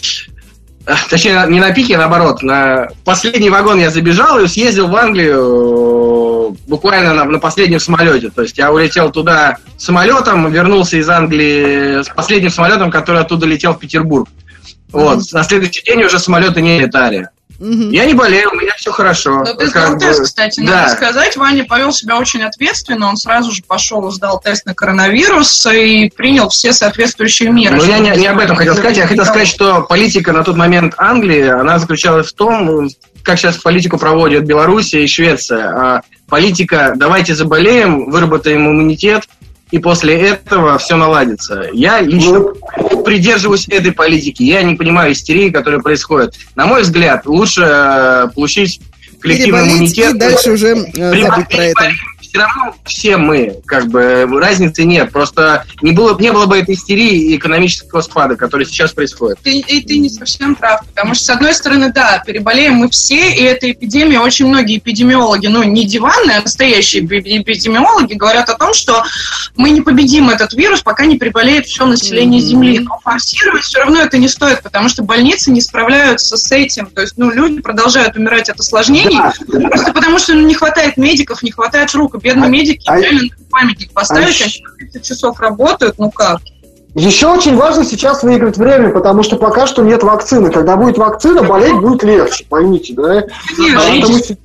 Точнее, не на пике, а наоборот. На последний вагон я забежал и съездил в Англию буквально на последнем самолете. То есть я улетел туда самолетом, вернулся из Англии с последним самолетом, который оттуда летел в Петербург. Вот. На следующий день уже самолеты не летали. Я не болею, у меня все хорошо. Но ты сдал тест, кстати, надо сказать. Ваня повел себя очень ответственно. Он сразу же пошел и сдал тест на коронавирус и принял все соответствующие меры. Но я не об этом хотел сказать. Я хотел сказать, что политика на тот момент Англии, она заключалась в том, как сейчас политику проводят Белоруссия и Швеция. А политика «давайте заболеем, выработаем иммунитет», и после этого все наладится. Я лично придерживаюсь этой политики. Я не понимаю истерии, которая происходит. На мой взгляд, лучше получить коллективный иммунитет. И дальше уже забыть про это. Все равно все мы, разницы нет. Просто не было бы этой истерии и экономического спада, который сейчас происходит. Ты не совсем прав, потому что, с одной стороны, да, переболеем мы все, и эта эпидемия, очень многие эпидемиологи, не диванные, а настоящие эпидемиологи говорят о том, что мы не победим этот вирус, пока не переболеет все население Земли. Но форсировать все равно это не стоит, потому что больницы не справляются с этим. То есть, люди продолжают умирать от осложнений, просто потому что не хватает медиков, не хватает рук. Бедные медики, реально памятник поставить, они 30 часов работают, как? Еще очень важно сейчас выиграть время, потому что пока что нет вакцины. Когда будет вакцина, болеть будет легче, поймите, да? Конечно.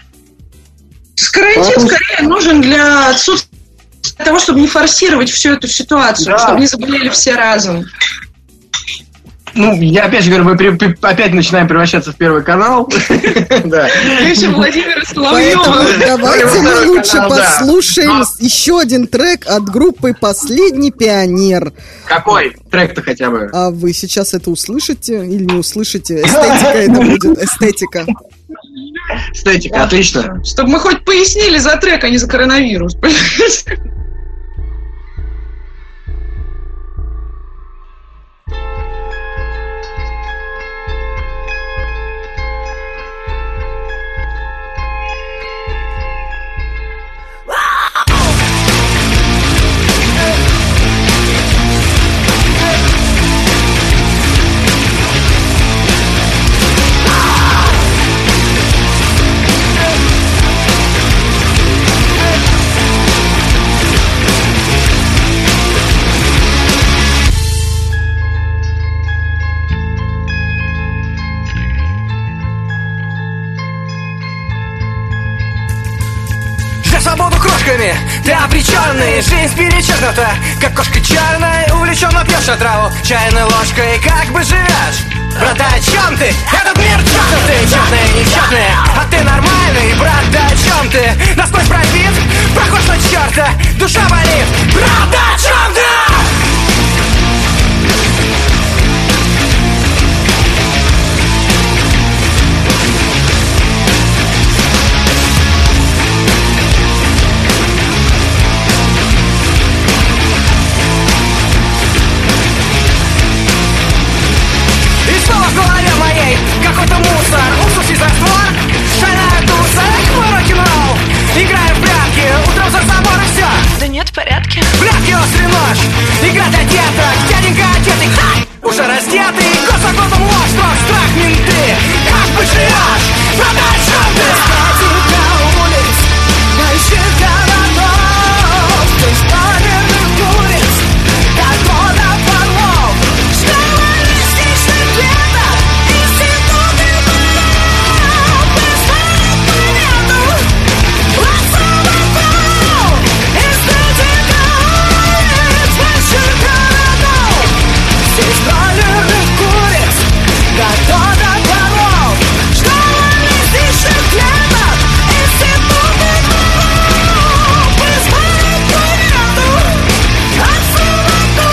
Карантин скорее нужен для того, чтобы не форсировать всю эту ситуацию, чтобы не заболели все разом. Я опять же говорю, мы опять начинаем превращаться в Первый канал. Да. Еще Владимира Соловьева. Давайте мы лучше послушаем еще один трек от группы «Последний пионер». Какой трек-то хотя бы? А вы сейчас это услышите или не услышите? Эстетика это будет, эстетика. Эстетика, отлично. Чтобы мы хоть пояснили за трек, а не за коронавирус. Ты обреченный, жизнь перечеркнута, как кошка черная, увлеченно пьешь отраву чайной ложкой, как бы живешь? Брат, о чем ты? Этот мир чокнутый, черный, нечетный, а ты нормальный, брат, да о чем ты? Насквозь пробит, похож на черта, душа болит, брат, да о чем ты? В голове моей какой-то мусор, уксус из раствор, шальная туса, мой рок-н-ролл. Играем в прятки, утром за собор и все. Да нет, в порядке. Прятки, острый нож, игра для деток, дяденька одетый, уже раздетый, год за годом ложь, страх, менты. Как бы живешь, правда о чем ты? Статика улиц, больших городов, ты спальных куриц, картонов орлов, журналистичных клеток, институты воров, без планету. готова дорог, школа летящих клеток, институты групп, избавить планету от суеты.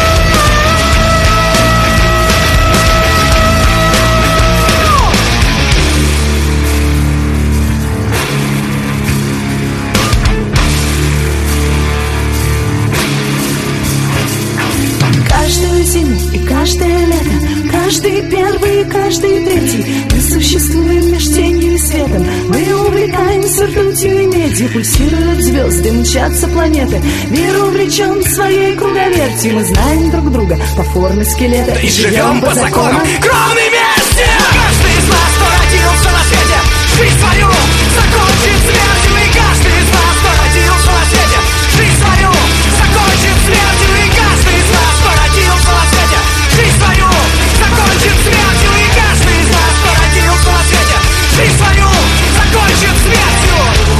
Каждую зиму и каждое лето, каждый первый и каждый третий, мы существуем меж тенью и светом. Мы увлекаемся ртутью и медью, пульсируют звезды, мчатся планеты. Мир увлечен своей круговертью, мы знаем друг друга по форме скелета и живем по законам кровной мести. Каждый из нас, кто родился на свете, жизнь свою закончит смертью. И каждый из нас, кто родился на свете, жизнь свою закончит смертью. И каждый из нас, кто родился на свете, жизнь свою закончит смертью. И каждый из нас, кто родился на свете, жизнь свою закончит смертью.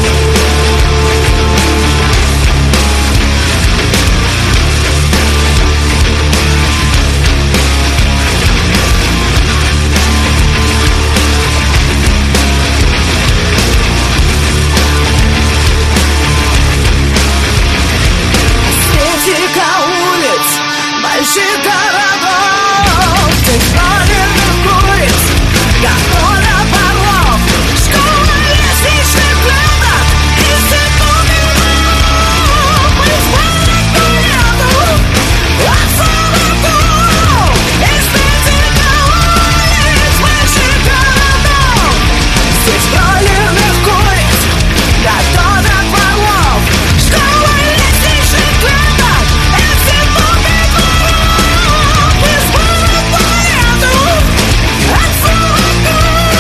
Эстетика улиц, больших городов, технологиях куриц, готовя порог, школа лестничных клеток, институты групп, избавить планету от суеты. Эстетика улиц, больших городов, здесь бройлерных куриц, готовя порог, школа лестничных клеток, институты групп, избавить планету от суеты.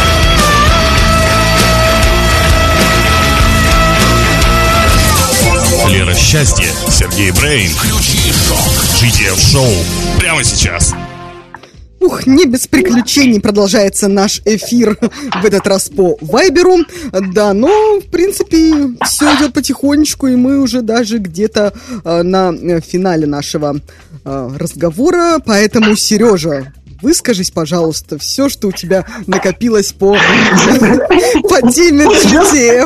Лера Счастье, Сергей Брейн. GTF Шоу. Прямо сейчас. Ух, не без приключений продолжается наш эфир в этот раз по Вайберу. Да, но, в принципе, все идет потихонечку, и мы уже даже где-то на финале нашего разговора. Поэтому, Сережа, выскажись, пожалуйста, все, что у тебя накопилось по теме GTF.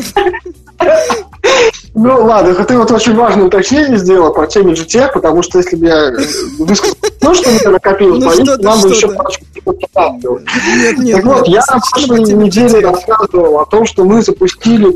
Ну ладно, ты вот очень важное уточнение сделала по теме GTF, потому что если бы я высказал то, что мне накопилось, нам бы еще парочку показывал. Так вот, я на прошлой неделе рассказывал о том, что мы запустили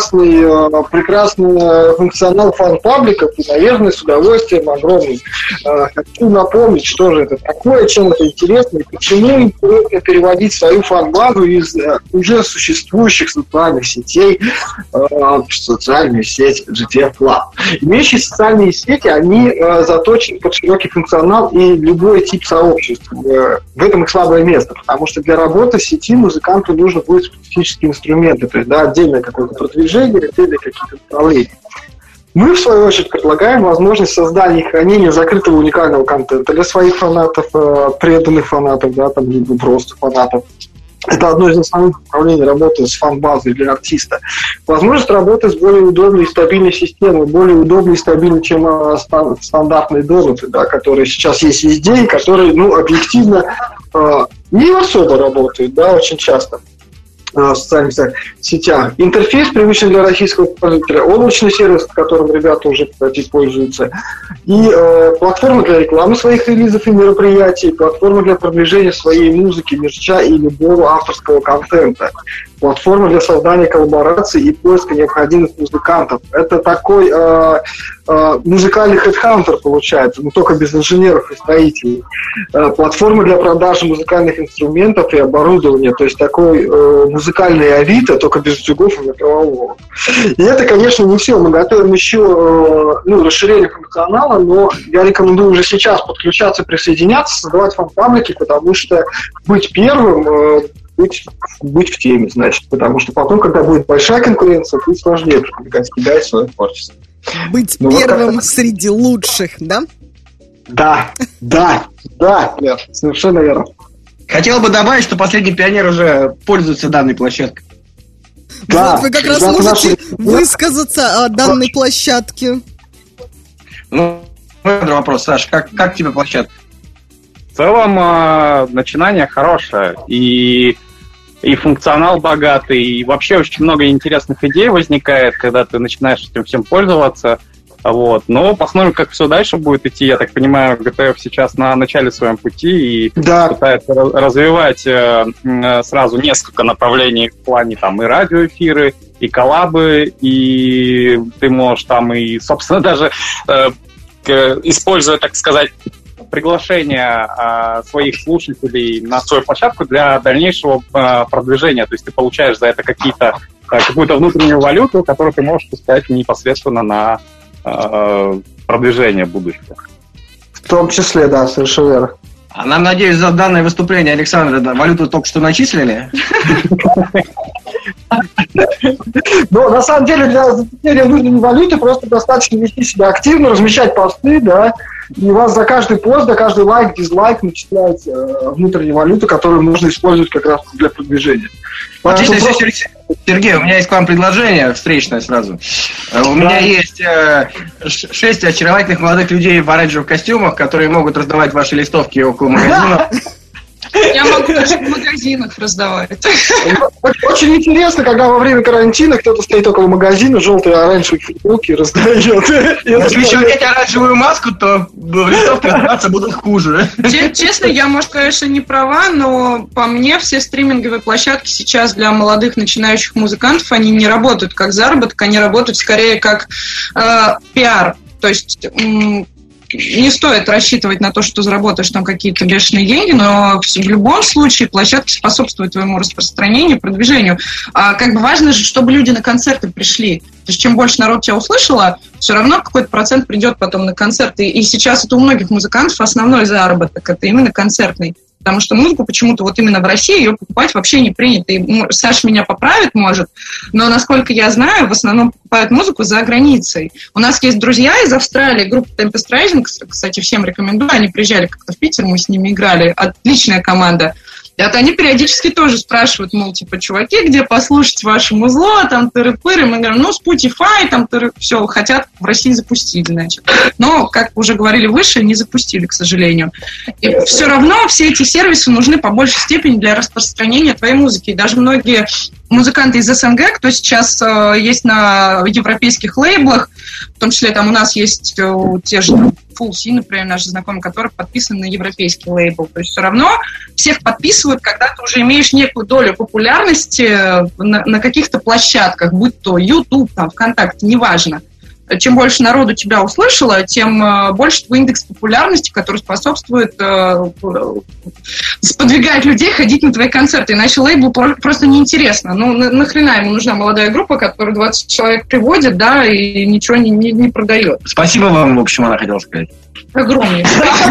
прекрасный функционал фан-пабликов, и, наверное, с удовольствием огромным. Хочу напомнить, что же это такое, чем это интересно, и почему нужно переводить свою фан-базу из уже существующих социальных сетей в социальную сеть GTF Club. Имеющие социальные сети, они заточены под широкий функционал и любой тип сообществ. В этом их слабое место, потому что для работы в сети музыканту нужно будет специфические инструменты, то есть отдельное какое-то продвижение, отдельные какие-то направления. Мы, в свою очередь, предлагаем возможность создания и хранения закрытого уникального контента для своих фанатов, преданных фанатов, либо просто фанатов. Это одно из основных направлений работы с фан-базой для артиста. Возможность работы с более удобной и стабильной системой, более удобной и стабильной, чем стандартные донаты, которые сейчас есть везде, и которые, объективно не особо работают, очень часто в социальных сетях. Интерфейс, привычный для российского пользователя, облачный сервис, которым ребята уже, кстати, пользуются, и платформа для рекламы своих релизов и мероприятий, платформа для продвижения своей музыки, мерча и любого авторского контента, платформа для создания коллабораций и поиска необходимых музыкантов. Это такой музыкальный хедхантер получается, но только без инженеров и строителей. Платформа для продажи музыкальных инструментов и оборудования, то есть такой музыкальный Авито, только без утюгов и микроволновок. И это, конечно, не все. Мы готовим еще расширение функционала, но я рекомендую уже сейчас подключаться, присоединяться, создавать фан-паблики, потому что быть первым, быть в теме, значит, потому что потом, когда будет большая конкуренция, будет сложнее продвигать себя и свое творчество. Быть первым среди лучших, да? Да, Лер, совершенно верно. Хотел бы добавить, что последний пионер уже пользуется данной площадкой. Да, вот вы как раз можете высказаться о данной площадке. Ну, это вопрос, Саш, как тебе площадка? целом начинание хорошее. И функционал богатый, и вообще очень много интересных идей возникает, когда ты начинаешь этим всем пользоваться. Вот. Но посмотрим, как все дальше будет идти. Я так понимаю, GTF сейчас на начале своем пути и пытается развивать сразу несколько направлений в плане там и радиоэфиры, и коллабы, и ты можешь там и, собственно, даже используя, так сказать, приглашение своих слушателей на свою площадку для дальнейшего продвижения. То есть ты получаешь за это какую-то внутреннюю валюту, которую ты можешь пускать непосредственно на продвижение будущего. В том числе, да, совершенно верно. А нам, надеюсь, за данное выступление Александра валюту только что начислили? Но на самом деле для закрепления нужной валюты просто достаточно вести себя активно, размещать посты, да, и у вас за каждый пост, за каждый лайк, дизлайк начисляется внутренняя валюта, которую можно использовать как раз для продвижения. Отлично, Сергей, у меня есть к вам предложение встречное сразу. У меня есть 6 очаровательных молодых людей в оранжевых костюмах, которые могут раздавать ваши листовки около магазина. Я могу даже в магазинах раздавать. Очень интересно, когда во время карантина кто-то стоит около магазина, желтые и оранжевые футболки раздает. Если еще одеть оранжевую маску, то в листовке раздаваться будут хуже. Честно, я, может, конечно, не права, но по мне все стриминговые площадки сейчас для молодых начинающих музыкантов, они не работают как заработок, они работают скорее как пиар. То есть не стоит рассчитывать на то, что заработаешь там какие-то бешеные деньги, но в любом случае площадки способствуют твоему распространению, продвижению. А как бы важно же, чтобы люди на концерты пришли. То есть чем больше народ тебя услышало, все равно какой-то процент придет потом на концерты. И сейчас это у многих музыкантов основной заработок, это именно концертный. Потому что музыку почему-то вот именно в России ее покупать вообще не принято. И Саша меня поправит, может, но, насколько я знаю, в основном покупают музыку за границей. У нас есть друзья из Австралии, группа Tempest Rising, кстати, всем рекомендую, они приезжали как-то в Питер, мы с ними играли, отличная команда. И вот они периодически тоже спрашивают, мол, типа, чуваки, где послушать ваше музло, там, тыры-пыры. Мы говорим, Spotify, там, все, хотят в России запустить, значит. Но, как уже говорили выше, не запустили, к сожалению. И все равно все эти сервисы нужны по большей степени для распространения твоей музыки. И даже многие музыканты из СНГ, кто сейчас есть на европейских лейблах, в том числе там у нас есть те же Full C, например, наши знакомые, которые подписаны на европейский лейбл. То есть все равно всех подписывают, когда ты уже имеешь некую долю популярности на каких-то площадках, будь то YouTube, там, ВКонтакте, неважно. Чем больше народу тебя услышало, тем больше твой индекс популярности, который способствует сподвигать людей ходить на твои концерты. Иначе лейблу просто неинтересно. Ну, нахрена ему нужна молодая группа, которая 20 человек приводит, да, и ничего не продает. Спасибо вам, в общем, она хотела сказать. Огромный.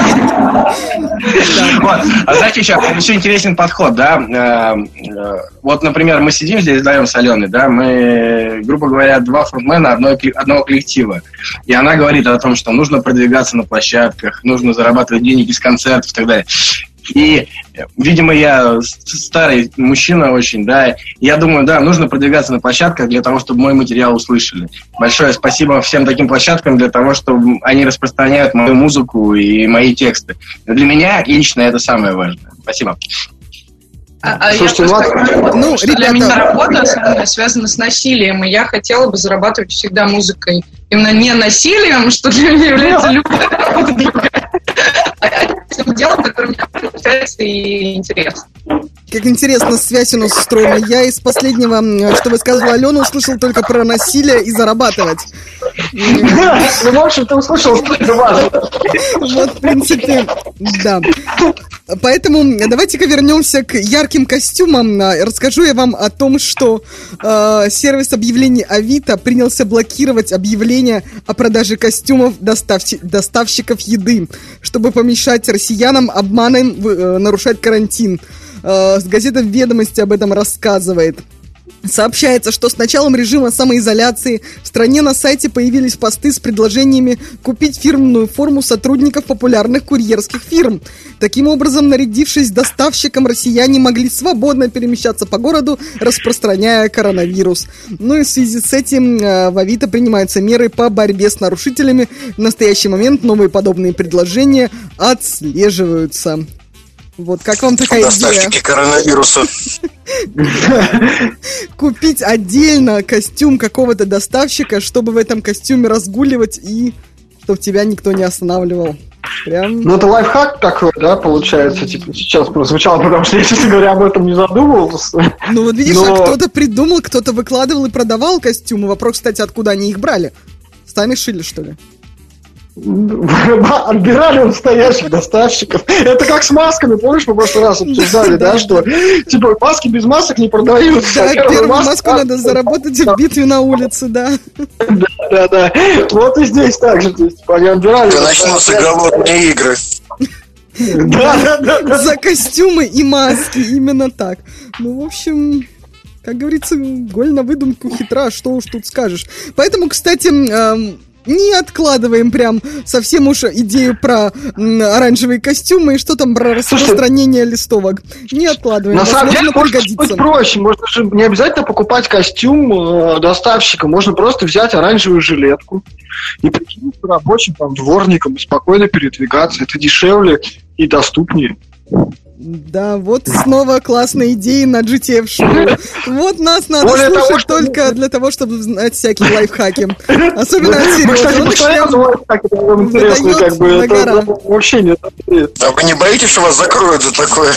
А знаете, еще интересный подход, да? Вот, например, мы сидим здесь вдвоем с Аленой, да, мы, грубо говоря, два фронтмена одного коллектива. И она говорит о том, что нужно продвигаться на площадках, нужно зарабатывать денег из концертов и так далее. И, видимо, я старый мужчина очень, да, я думаю, да, нужно продвигаться на площадках для того, чтобы мой материал услышали. Большое спасибо всем таким площадкам для того, чтобы они распространяют мою музыку и мои тексты. Для меня лично это самое важное. Спасибо. Слушайте, для меня работа основная связана с насилием, и я хотела бы зарабатывать всегда музыкой. Именно не насилием, что для меня является любая работа другая, а делом, которое мне получается и интересно. Как интересно, связь у нас устроена. Я из последнего, что высказывала Алена, услышал только про насилие и зарабатывать. Ну, в общем, ты услышал, что это важно. Вот, в принципе, да. Поэтому давайте-ка вернемся к ярким костюмам. Расскажу я вам о том, что сервис объявлений Авито принялся блокировать объявления о продаже костюмов доставщиков еды, чтобы помешать россиянам обманом нарушать карантин. Газета «Ведомости» об этом рассказывает. Сообщается, что с началом режима самоизоляции в стране на сайте появились посты с предложениями купить фирменную форму сотрудников популярных курьерских фирм. Таким образом, нарядившись доставщиком, россияне могли свободно перемещаться по городу, распространяя коронавирус. Ну и в связи с этим в Авито принимаются меры по борьбе с нарушителями. В настоящий момент новые подобные предложения отслеживаются. Вот, как вам такая идея? Доставщики коронавируса. Купить отдельно костюм какого-то доставщика, чтобы в этом костюме разгуливать и чтобы тебя никто не останавливал. Прям... Ну, это лайфхак такой, да, получается, типа, сейчас прозвучало, потому что я, честно говоря, об этом не задумывался. Ну, вот видишь, а кто-то придумал, кто-то выкладывал и продавал костюмы. Вопрос, кстати, откуда они их брали? Сами шили, что ли? Отбирали у настоящих доставщиков. Это как с масками, помнишь, мы в прошлый раз обсуждали, да, что типа маски без масок не продаются. Да, первую маску надо заработать в битве на улице, да. Да. Вот и здесь так же, то есть они отбирали. Начнутся голодные игры. Да. За костюмы и маски, именно так. Ну, в общем... Как говорится, голь на выдумку хитра, что уж тут скажешь. Поэтому, кстати, не откладываем прям совсем уж идею про оранжевые костюмы и что там про распространение листовок. Не откладываем. На самом деле, может быть проще. Можно же не обязательно покупать костюм доставщика. Можно просто взять оранжевую жилетку и прикинуть рабочим там, дворником и спокойно передвигаться. Это дешевле и доступнее. Да, вот снова классные идеи на GTF-шоу. Вот нас надо слушать только для того, чтобы знать всякие лайфхаки. Особенно от Сережи. Он интересно, как бы, это вообще нет. А вы не боитесь, что вас закроют за такое?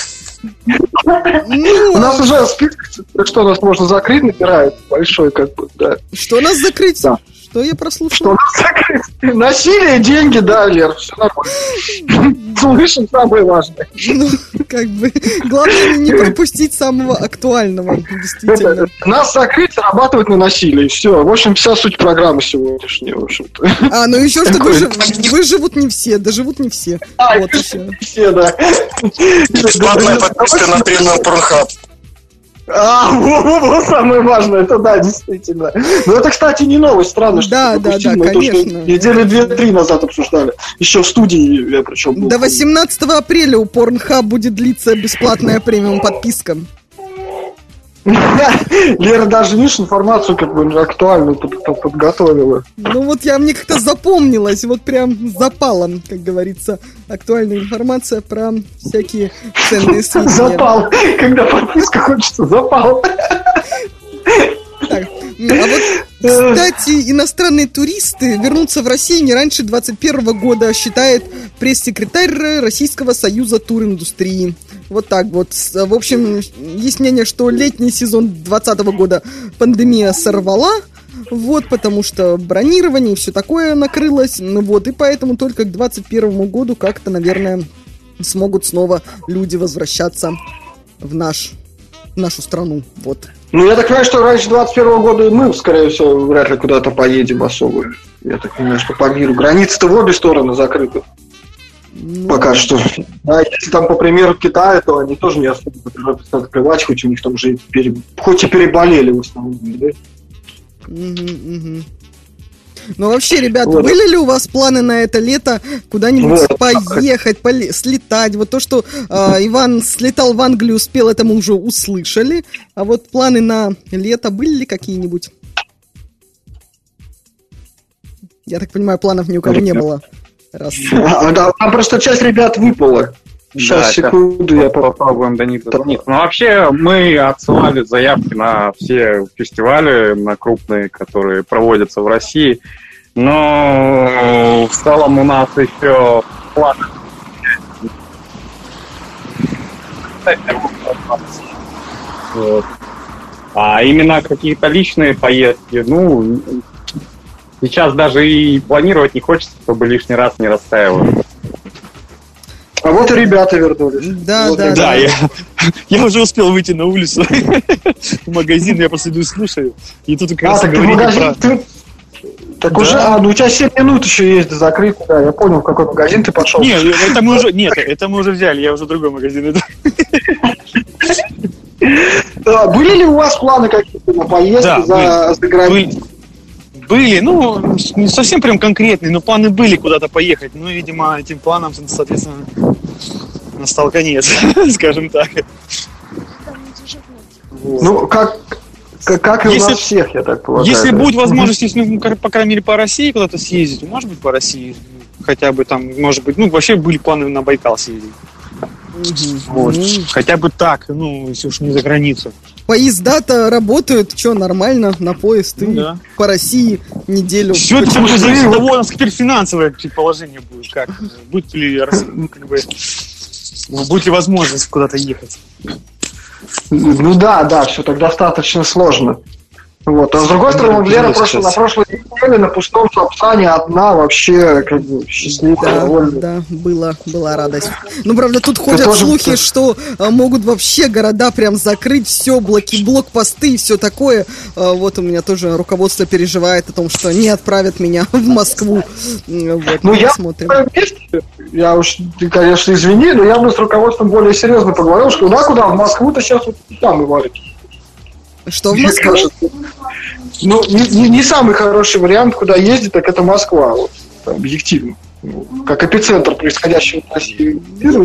У нас уже список, что нас можно закрыть, набирает большой, как бы, да. Что нас закрыть? Что я прослушал? Что нас закрыть? Насилие, деньги, да, Лер, все нормально. Слышим самое важное. Ну, как бы, главное не пропустить самого актуального, действительно. Нас закрыть, зарабатывать на насилии, все. В общем, вся суть программы сегодняшней, в общем-то. Ну еще что выживут не все, доживут не все. Вот еще. Все, да. Бесплатная подписка на премиум Pornhub. Вот самое важное, это да, действительно. Но это, кстати, не новость, странно, что да, конечно. Недели 2-3 назад обсуждали. Еще в студии я причем был. До 18 апреля у Pornhub будет длиться бесплатная премиум подписка. Лера даже, видишь, информацию как бы актуальную подготовила. Ну вот мне как-то запомнилось, вот прям запалом, как говорится, актуальная информация про всякие ценные сведения. Запал, когда подписка хочется, запал. Так, а вот, кстати, иностранные туристы вернутся в Россию не раньше 2021 года, считает пресс-секретарь Российского союза туриндустрии. Вот так вот. В общем, есть мнение, что летний сезон 2020 года пандемия сорвала, вот, потому что бронирование и все такое накрылось, ну вот, и поэтому только к 2021 году как-то, наверное, смогут снова люди возвращаться в нашу страну, вот. Ну, я так понимаю, что раньше 2021 года мы, скорее всего, вряд ли куда-то поедем особо. Я так понимаю, что по миру. Границы-то в обе стороны закрыты. Пока что. А если там, по примеру, Китая, то они тоже не особо торопятся открывать, хоть у них там уже хоть и переболели в основном, да? Ну, вообще, ребят, вот. Были ли у вас планы на это лето куда-нибудь поехать, слетать? Вот то, что Иван слетал в Англию, успел, это мы уже услышали. А вот планы на лето были ли какие-нибудь? Я так понимаю, планов ни у кого не было. Там просто часть ребят выпала. Сейчас, секунду, я попробуем до них дозвониться. Ну, вообще, мы отсылали заявки на все фестивали, на крупные, которые проводятся в России. Но в целом у нас еще планы. Вот. А именно какие-то личные поездки, ну, сейчас даже и планировать не хочется, чтобы лишний раз не расстраиваться. А вот и ребята вернулись. Да, вот да. Да, я уже успел выйти на улицу в магазин, я просто иду и слушаю. И тут как раз говорили про... Так да. Уже, ну у тебя 7 минут еще есть до закрытия, да, я понял, в какой магазин ты пошел. Нет, это мы уже взяли, я уже в другой магазин иду. Были ли у вас планы какие-то на поездки за границу? Были, ну, не совсем прям конкретные, но планы были куда-то поехать. Ну, видимо, этим планам, соответственно, настал конец, скажем так. Ну, как и у нас всех, я так полагаю. Если будет возможность, ну, по крайней мере, по России куда-то съездить, может быть, по России, хотя бы там, может быть, ну, вообще были планы на Байкал съездить. Вот. Хотя бы так, если уж не за границу. Поезда-то работают, что, нормально, на поезд, и по России неделю. Все это уже зависит от того, у нас теперь финансовое положение будет, как будет ли возможность куда-то ехать. Ну да, все так достаточно сложно. Вот. А с другой стороны, Лера на прошлой неделе на пустом Сапсане одна вообще как бы счастливая. Да, была радость. Ну, правда, тут ходят слухи, что могут вообще города прям закрыть, все, блокпосты и все такое. Вот у меня тоже руководство переживает о том, что не отправят меня в Москву. Вот, я смотрим. Я уж, ты, конечно, извини, но я бы с руководством более серьезно поговорил, что куда в Москву-то сейчас вот там и валит. Что в Москве? Не самый хороший вариант, куда ездить, так это Москва, вот, объективно. Как эпицентр происходящего в России.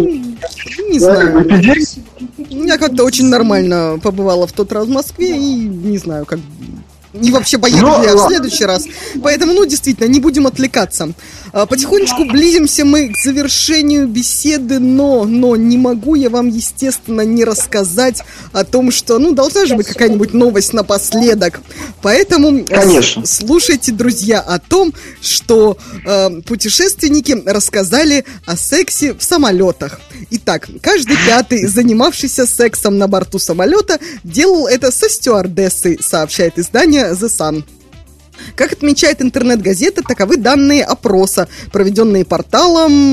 Не знаю. Я как-то очень нормально побывала в тот раз в Москве и не знаю, как... И вообще поеду я в следующий раз. Поэтому, действительно, не будем отвлекаться. Потихонечку близимся мы к завершению беседы, но не могу я вам, естественно, не рассказать о том, что, должна же быть какая-нибудь новость напоследок. Поэтому слушайте, друзья, о том, что путешественники рассказали о сексе в самолетах. Итак, каждый пятый, занимавшийся сексом на борту самолета, делал это со стюардессой, сообщает издание The Sun. Как отмечает интернет-газета, таковы данные опроса, проведенные порталом,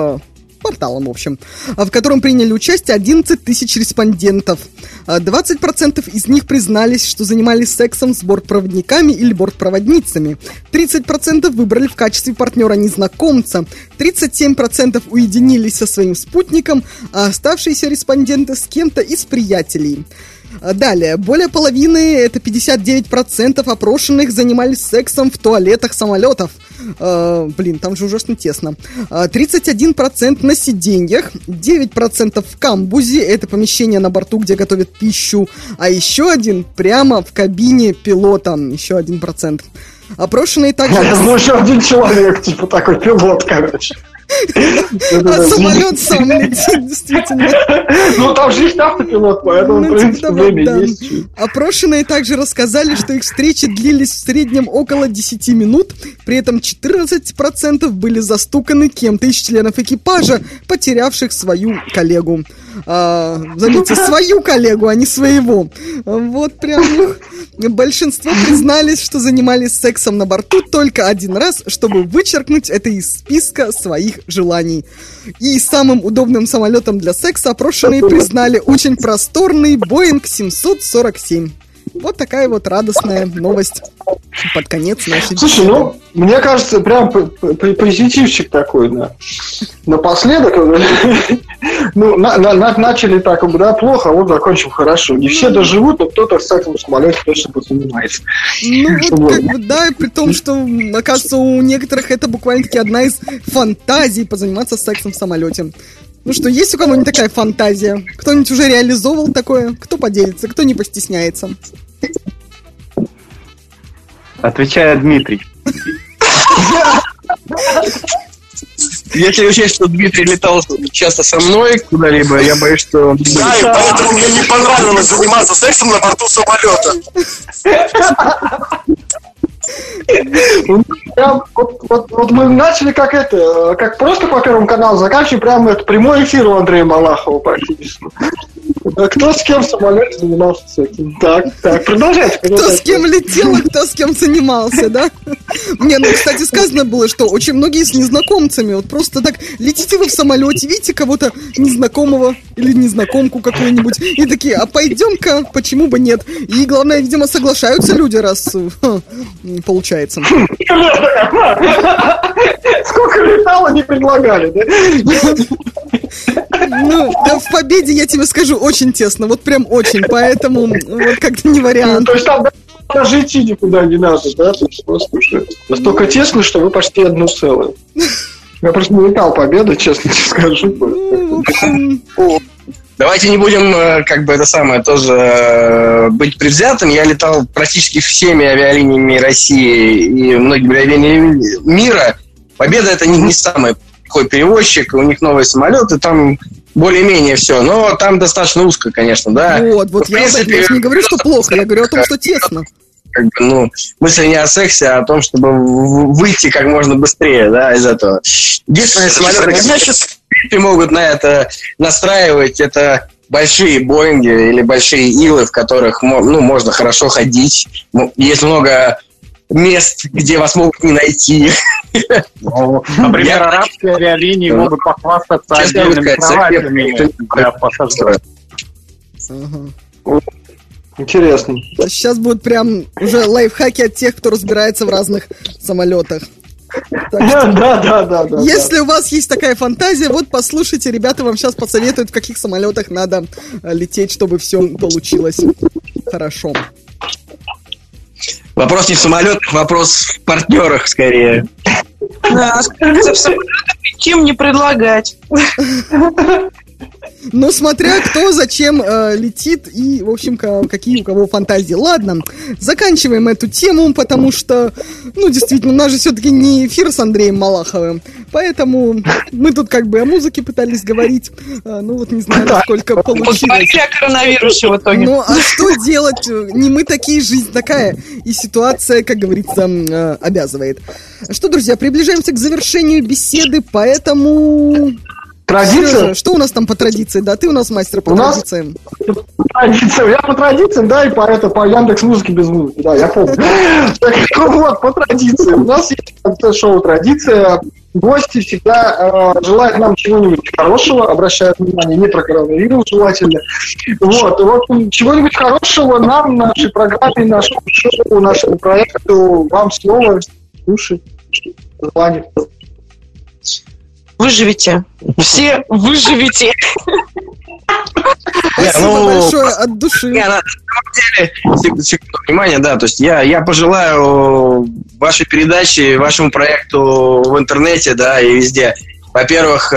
в общем, в котором приняли участие 11 тысяч респондентов. 20% из них признались, что занимались сексом с бортпроводниками или бортпроводницами. 30% выбрали в качестве партнера незнакомца. 37% уединились со своим спутником, а оставшиеся респонденты с кем-то из приятелей. Далее, более половины, это 59% опрошенных, занимались сексом в туалетах самолетов. Там же ужасно тесно. 31% на сиденьях, 9% в камбузе, это помещение на борту, где готовят пищу, а еще один прямо в кабине пилота, еще 1%. Опрошенные также... еще один человек, типа такой пилот, короче. А самолет сам летит, действительно. Там же есть автопилот, поэтому, в принципе, время есть. Опрошенные также рассказали, что их встречи длились в среднем около 10 минут, при этом 14% были застуканы кем-то из членов экипажа, потерявших свою коллегу. Заметьте, свою коллегу, а не своего. Вот прям большинство признались, что занимались сексом на борту только один раз, чтобы вычеркнуть это из списка своих желаний. И самым удобным самолетом для секса опрошенные признали очень просторный Boeing 747. Вот такая вот радостная новость под конец нашей беседы. Слушай, мне кажется, прям позитивчик такой, да. Напоследок, начали так, плохо, а вот закончим хорошо. Не все доживут, но кто-то с этим самолете точно позанимается. При том, что, оказывается, у некоторых это буквально-таки одна из фантазий позаниматься сексом в самолете. Есть у кого-нибудь такая фантазия? Кто-нибудь уже реализовал такое? Кто поделится, кто не постесняется? Отвечает Дмитрий. Если учесть, что Дмитрий летал часто со мной куда-либо, я боюсь, что... Да, и поэтому мне не понравилось заниматься сексом на борту самолета. Вот мы начали как просто по Первому каналу, заканчиваем прямо прямой эфир у Андрея Малахова практически. Кто с кем в самолете занимался сексом? Так, продолжайте. Кто с кем летел, а кто с кем занимался, да? Кстати, сказано было, что очень многие с незнакомцами. Вот просто так летите вы в самолете, видите кого-то незнакомого или незнакомку какую-нибудь, и такие, а пойдем-ка, почему бы нет? И главное, видимо, соглашаются люди, раз получается. Сколько летало, не предлагали, да? В Победе, я тебе скажу, очень тесно, вот прям очень, поэтому вот как-то не вариант. То есть там даже идти никуда не надо, да? Просто уже настолько тесно, что вы почти одно целое. Я просто не летал Победы, честно скажу. Давайте не будем, тоже быть предвзятым. Я летал практически всеми авиалиниями России и многими авиалиниями мира. Победа — это не самый плохой перевозчик, у них новые самолеты, там более-менее все, но там достаточно узко, конечно, да. Вот, я не говорю, что плохо, я говорю о том, что тесно. Как бы, мысль не о сексе, а о том, чтобы выйти как можно быстрее, да, из этого. Единственное, самолеты, конечно, могут на это настраивать, это большие Боинги или большие Илы, в которых можно хорошо ходить. Есть много мест, где вас могут не найти. Например, арабские авиалинии могут похвастаться отдельными кроватями для пассажиров. Интересно. Сейчас будут прям уже лайфхаки от тех, кто разбирается в разных самолетах. Да. Если у вас есть такая фантазия, вот послушайте, ребята вам сейчас посоветуют, в каких самолетах надо лететь, чтобы все получилось хорошо. Вопрос не в самолетах, вопрос в партнерах скорее. Да, скажите, в самолетах чем не предлагать. Ну, смотря кто, зачем летит и, в общем, какие у кого фантазии. Ладно, заканчиваем эту тему, потому что, действительно, у нас же все-таки не эфир с Андреем Малаховым, поэтому мы тут как бы о музыке пытались говорить, не знаю, насколько получилось. Поговорили о коронавирусе в итоге. Ну, а что делать? Не мы такие, жизнь такая, и ситуация, как говорится, обязывает. Что, друзья, приближаемся к завершению беседы, поэтому... Традиция? Сережа, что у нас там по традиции? Да, ты у нас мастер по традициям. Я по традициям, да, и по Яндекс.Музыке без музыки, да, я помню. Так вот, по традиции. У нас есть в конце шоу традиция. Гости всегда желают нам чего-нибудь хорошего, обращают внимание не про коронавирус желательно. Вот чего-нибудь хорошего нам, нашей программе, нашему шоу, нашему проекту, вам слово, слушай, звони. Выживите. Все выживите. Спасибо большое от души. На самом деле, секунду внимания, да, то есть я пожелаю вашей передаче, вашему проекту в интернете, да, и везде. Во-первых,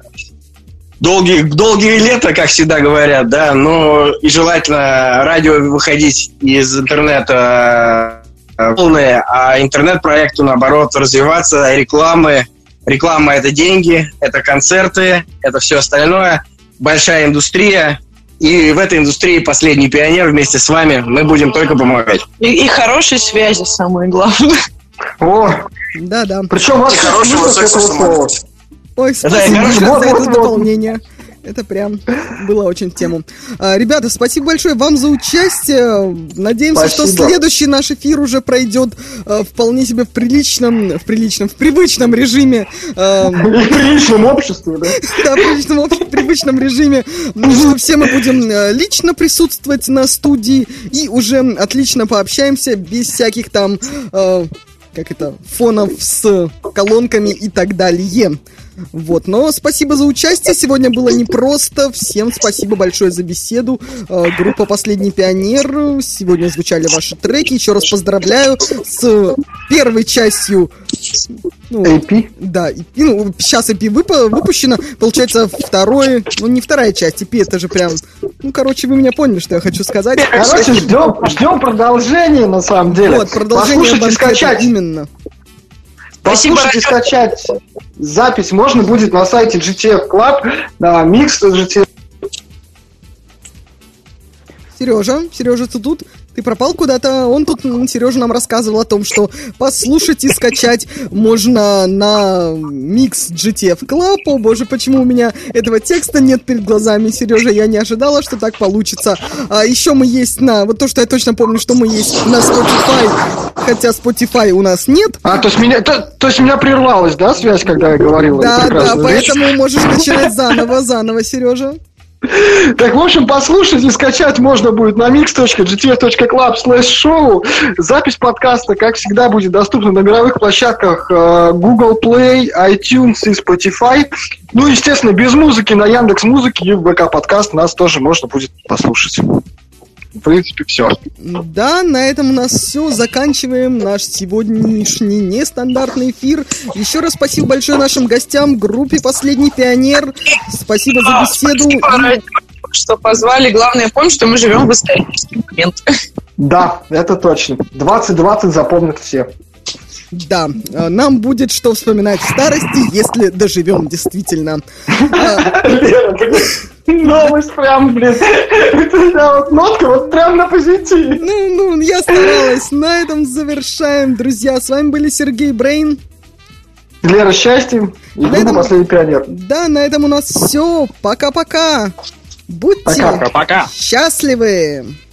долгие лета, как всегда говорят, да, но и желательно радио выходить из интернета полное, а интернет-проекту, наоборот, развиваться, рекламы. Реклама – это деньги, это концерты, это все остальное. Большая индустрия. И в этой индустрии последний пионер вместе с вами. Мы будем только помогать. И хорошие связи, самое главное. О, да. Причем вообще хорошего секса слова. Ой, спасибо за это дополнение. Это прям было очень в тему. Ребята, спасибо большое вам за участие. Надеемся, что следующий наш эфир уже пройдет вполне себе в привычном режиме. В приличном обществе, да? Да, в привычном режиме. Что все мы будем лично присутствовать на студии и уже отлично пообщаемся без всяких там, фонов с колонками и так далее. Вот, но спасибо за участие, сегодня было непросто, всем спасибо большое за беседу, группа «Последний пионер», сегодня звучали ваши треки, еще раз поздравляю с первой частью, EP? Да, EP, сейчас EP выпущено, получается не вторая часть, EP это же прям, вы меня поняли, что я хочу сказать. Короче, ждем продолжения, на самом деле. Вот, продолжение послушайте, скачать. Именно. Послушайте, скачать запись можно будет на сайте GTF Club, на микс GTF. Сережа, ты тут? Ты пропал куда-то? Он тут, Сережа, нам рассказывал о том, что послушать и скачать можно на микс GTF Club. О боже, почему у меня этого текста нет перед глазами, Сережа? Я не ожидала, что так получится. А еще мы есть вот то, что я точно помню, что мы есть на Spotify, хотя Spotify у нас нет. То есть меня прервалась, да, связь, когда я говорил? Да, поэтому можешь начинать заново, Сережа. Так, в общем, послушать и скачать можно будет на mix.gtf.club/show. Запись подкаста, как всегда, будет доступна на мировых площадках Google Play, iTunes и Spotify. Естественно, без музыки на Яндекс.Музыке и в ВК-подкаст нас тоже можно будет послушать. В принципе, все. Да, на этом у нас все. Заканчиваем наш сегодняшний нестандартный эфир. Еще раз спасибо большое нашим гостям, группе «Последний пионер». Спасибо за беседу. Что позвали. Главное, помнить, что мы живем в исторический момент. Да, это точно. 2020 запомнят все. Да, нам будет что вспоминать в старости, если доживем действительно. Новость прям, блин. Вот нотка вот прям на позитиве. Ну, я старалась. На этом завершаем, друзья. С вами были Сергей Брейн. Лера Счастье и группа «Последний пионер». Да, на этом у нас все. Пока-пока. Будьте Пока. счастливы.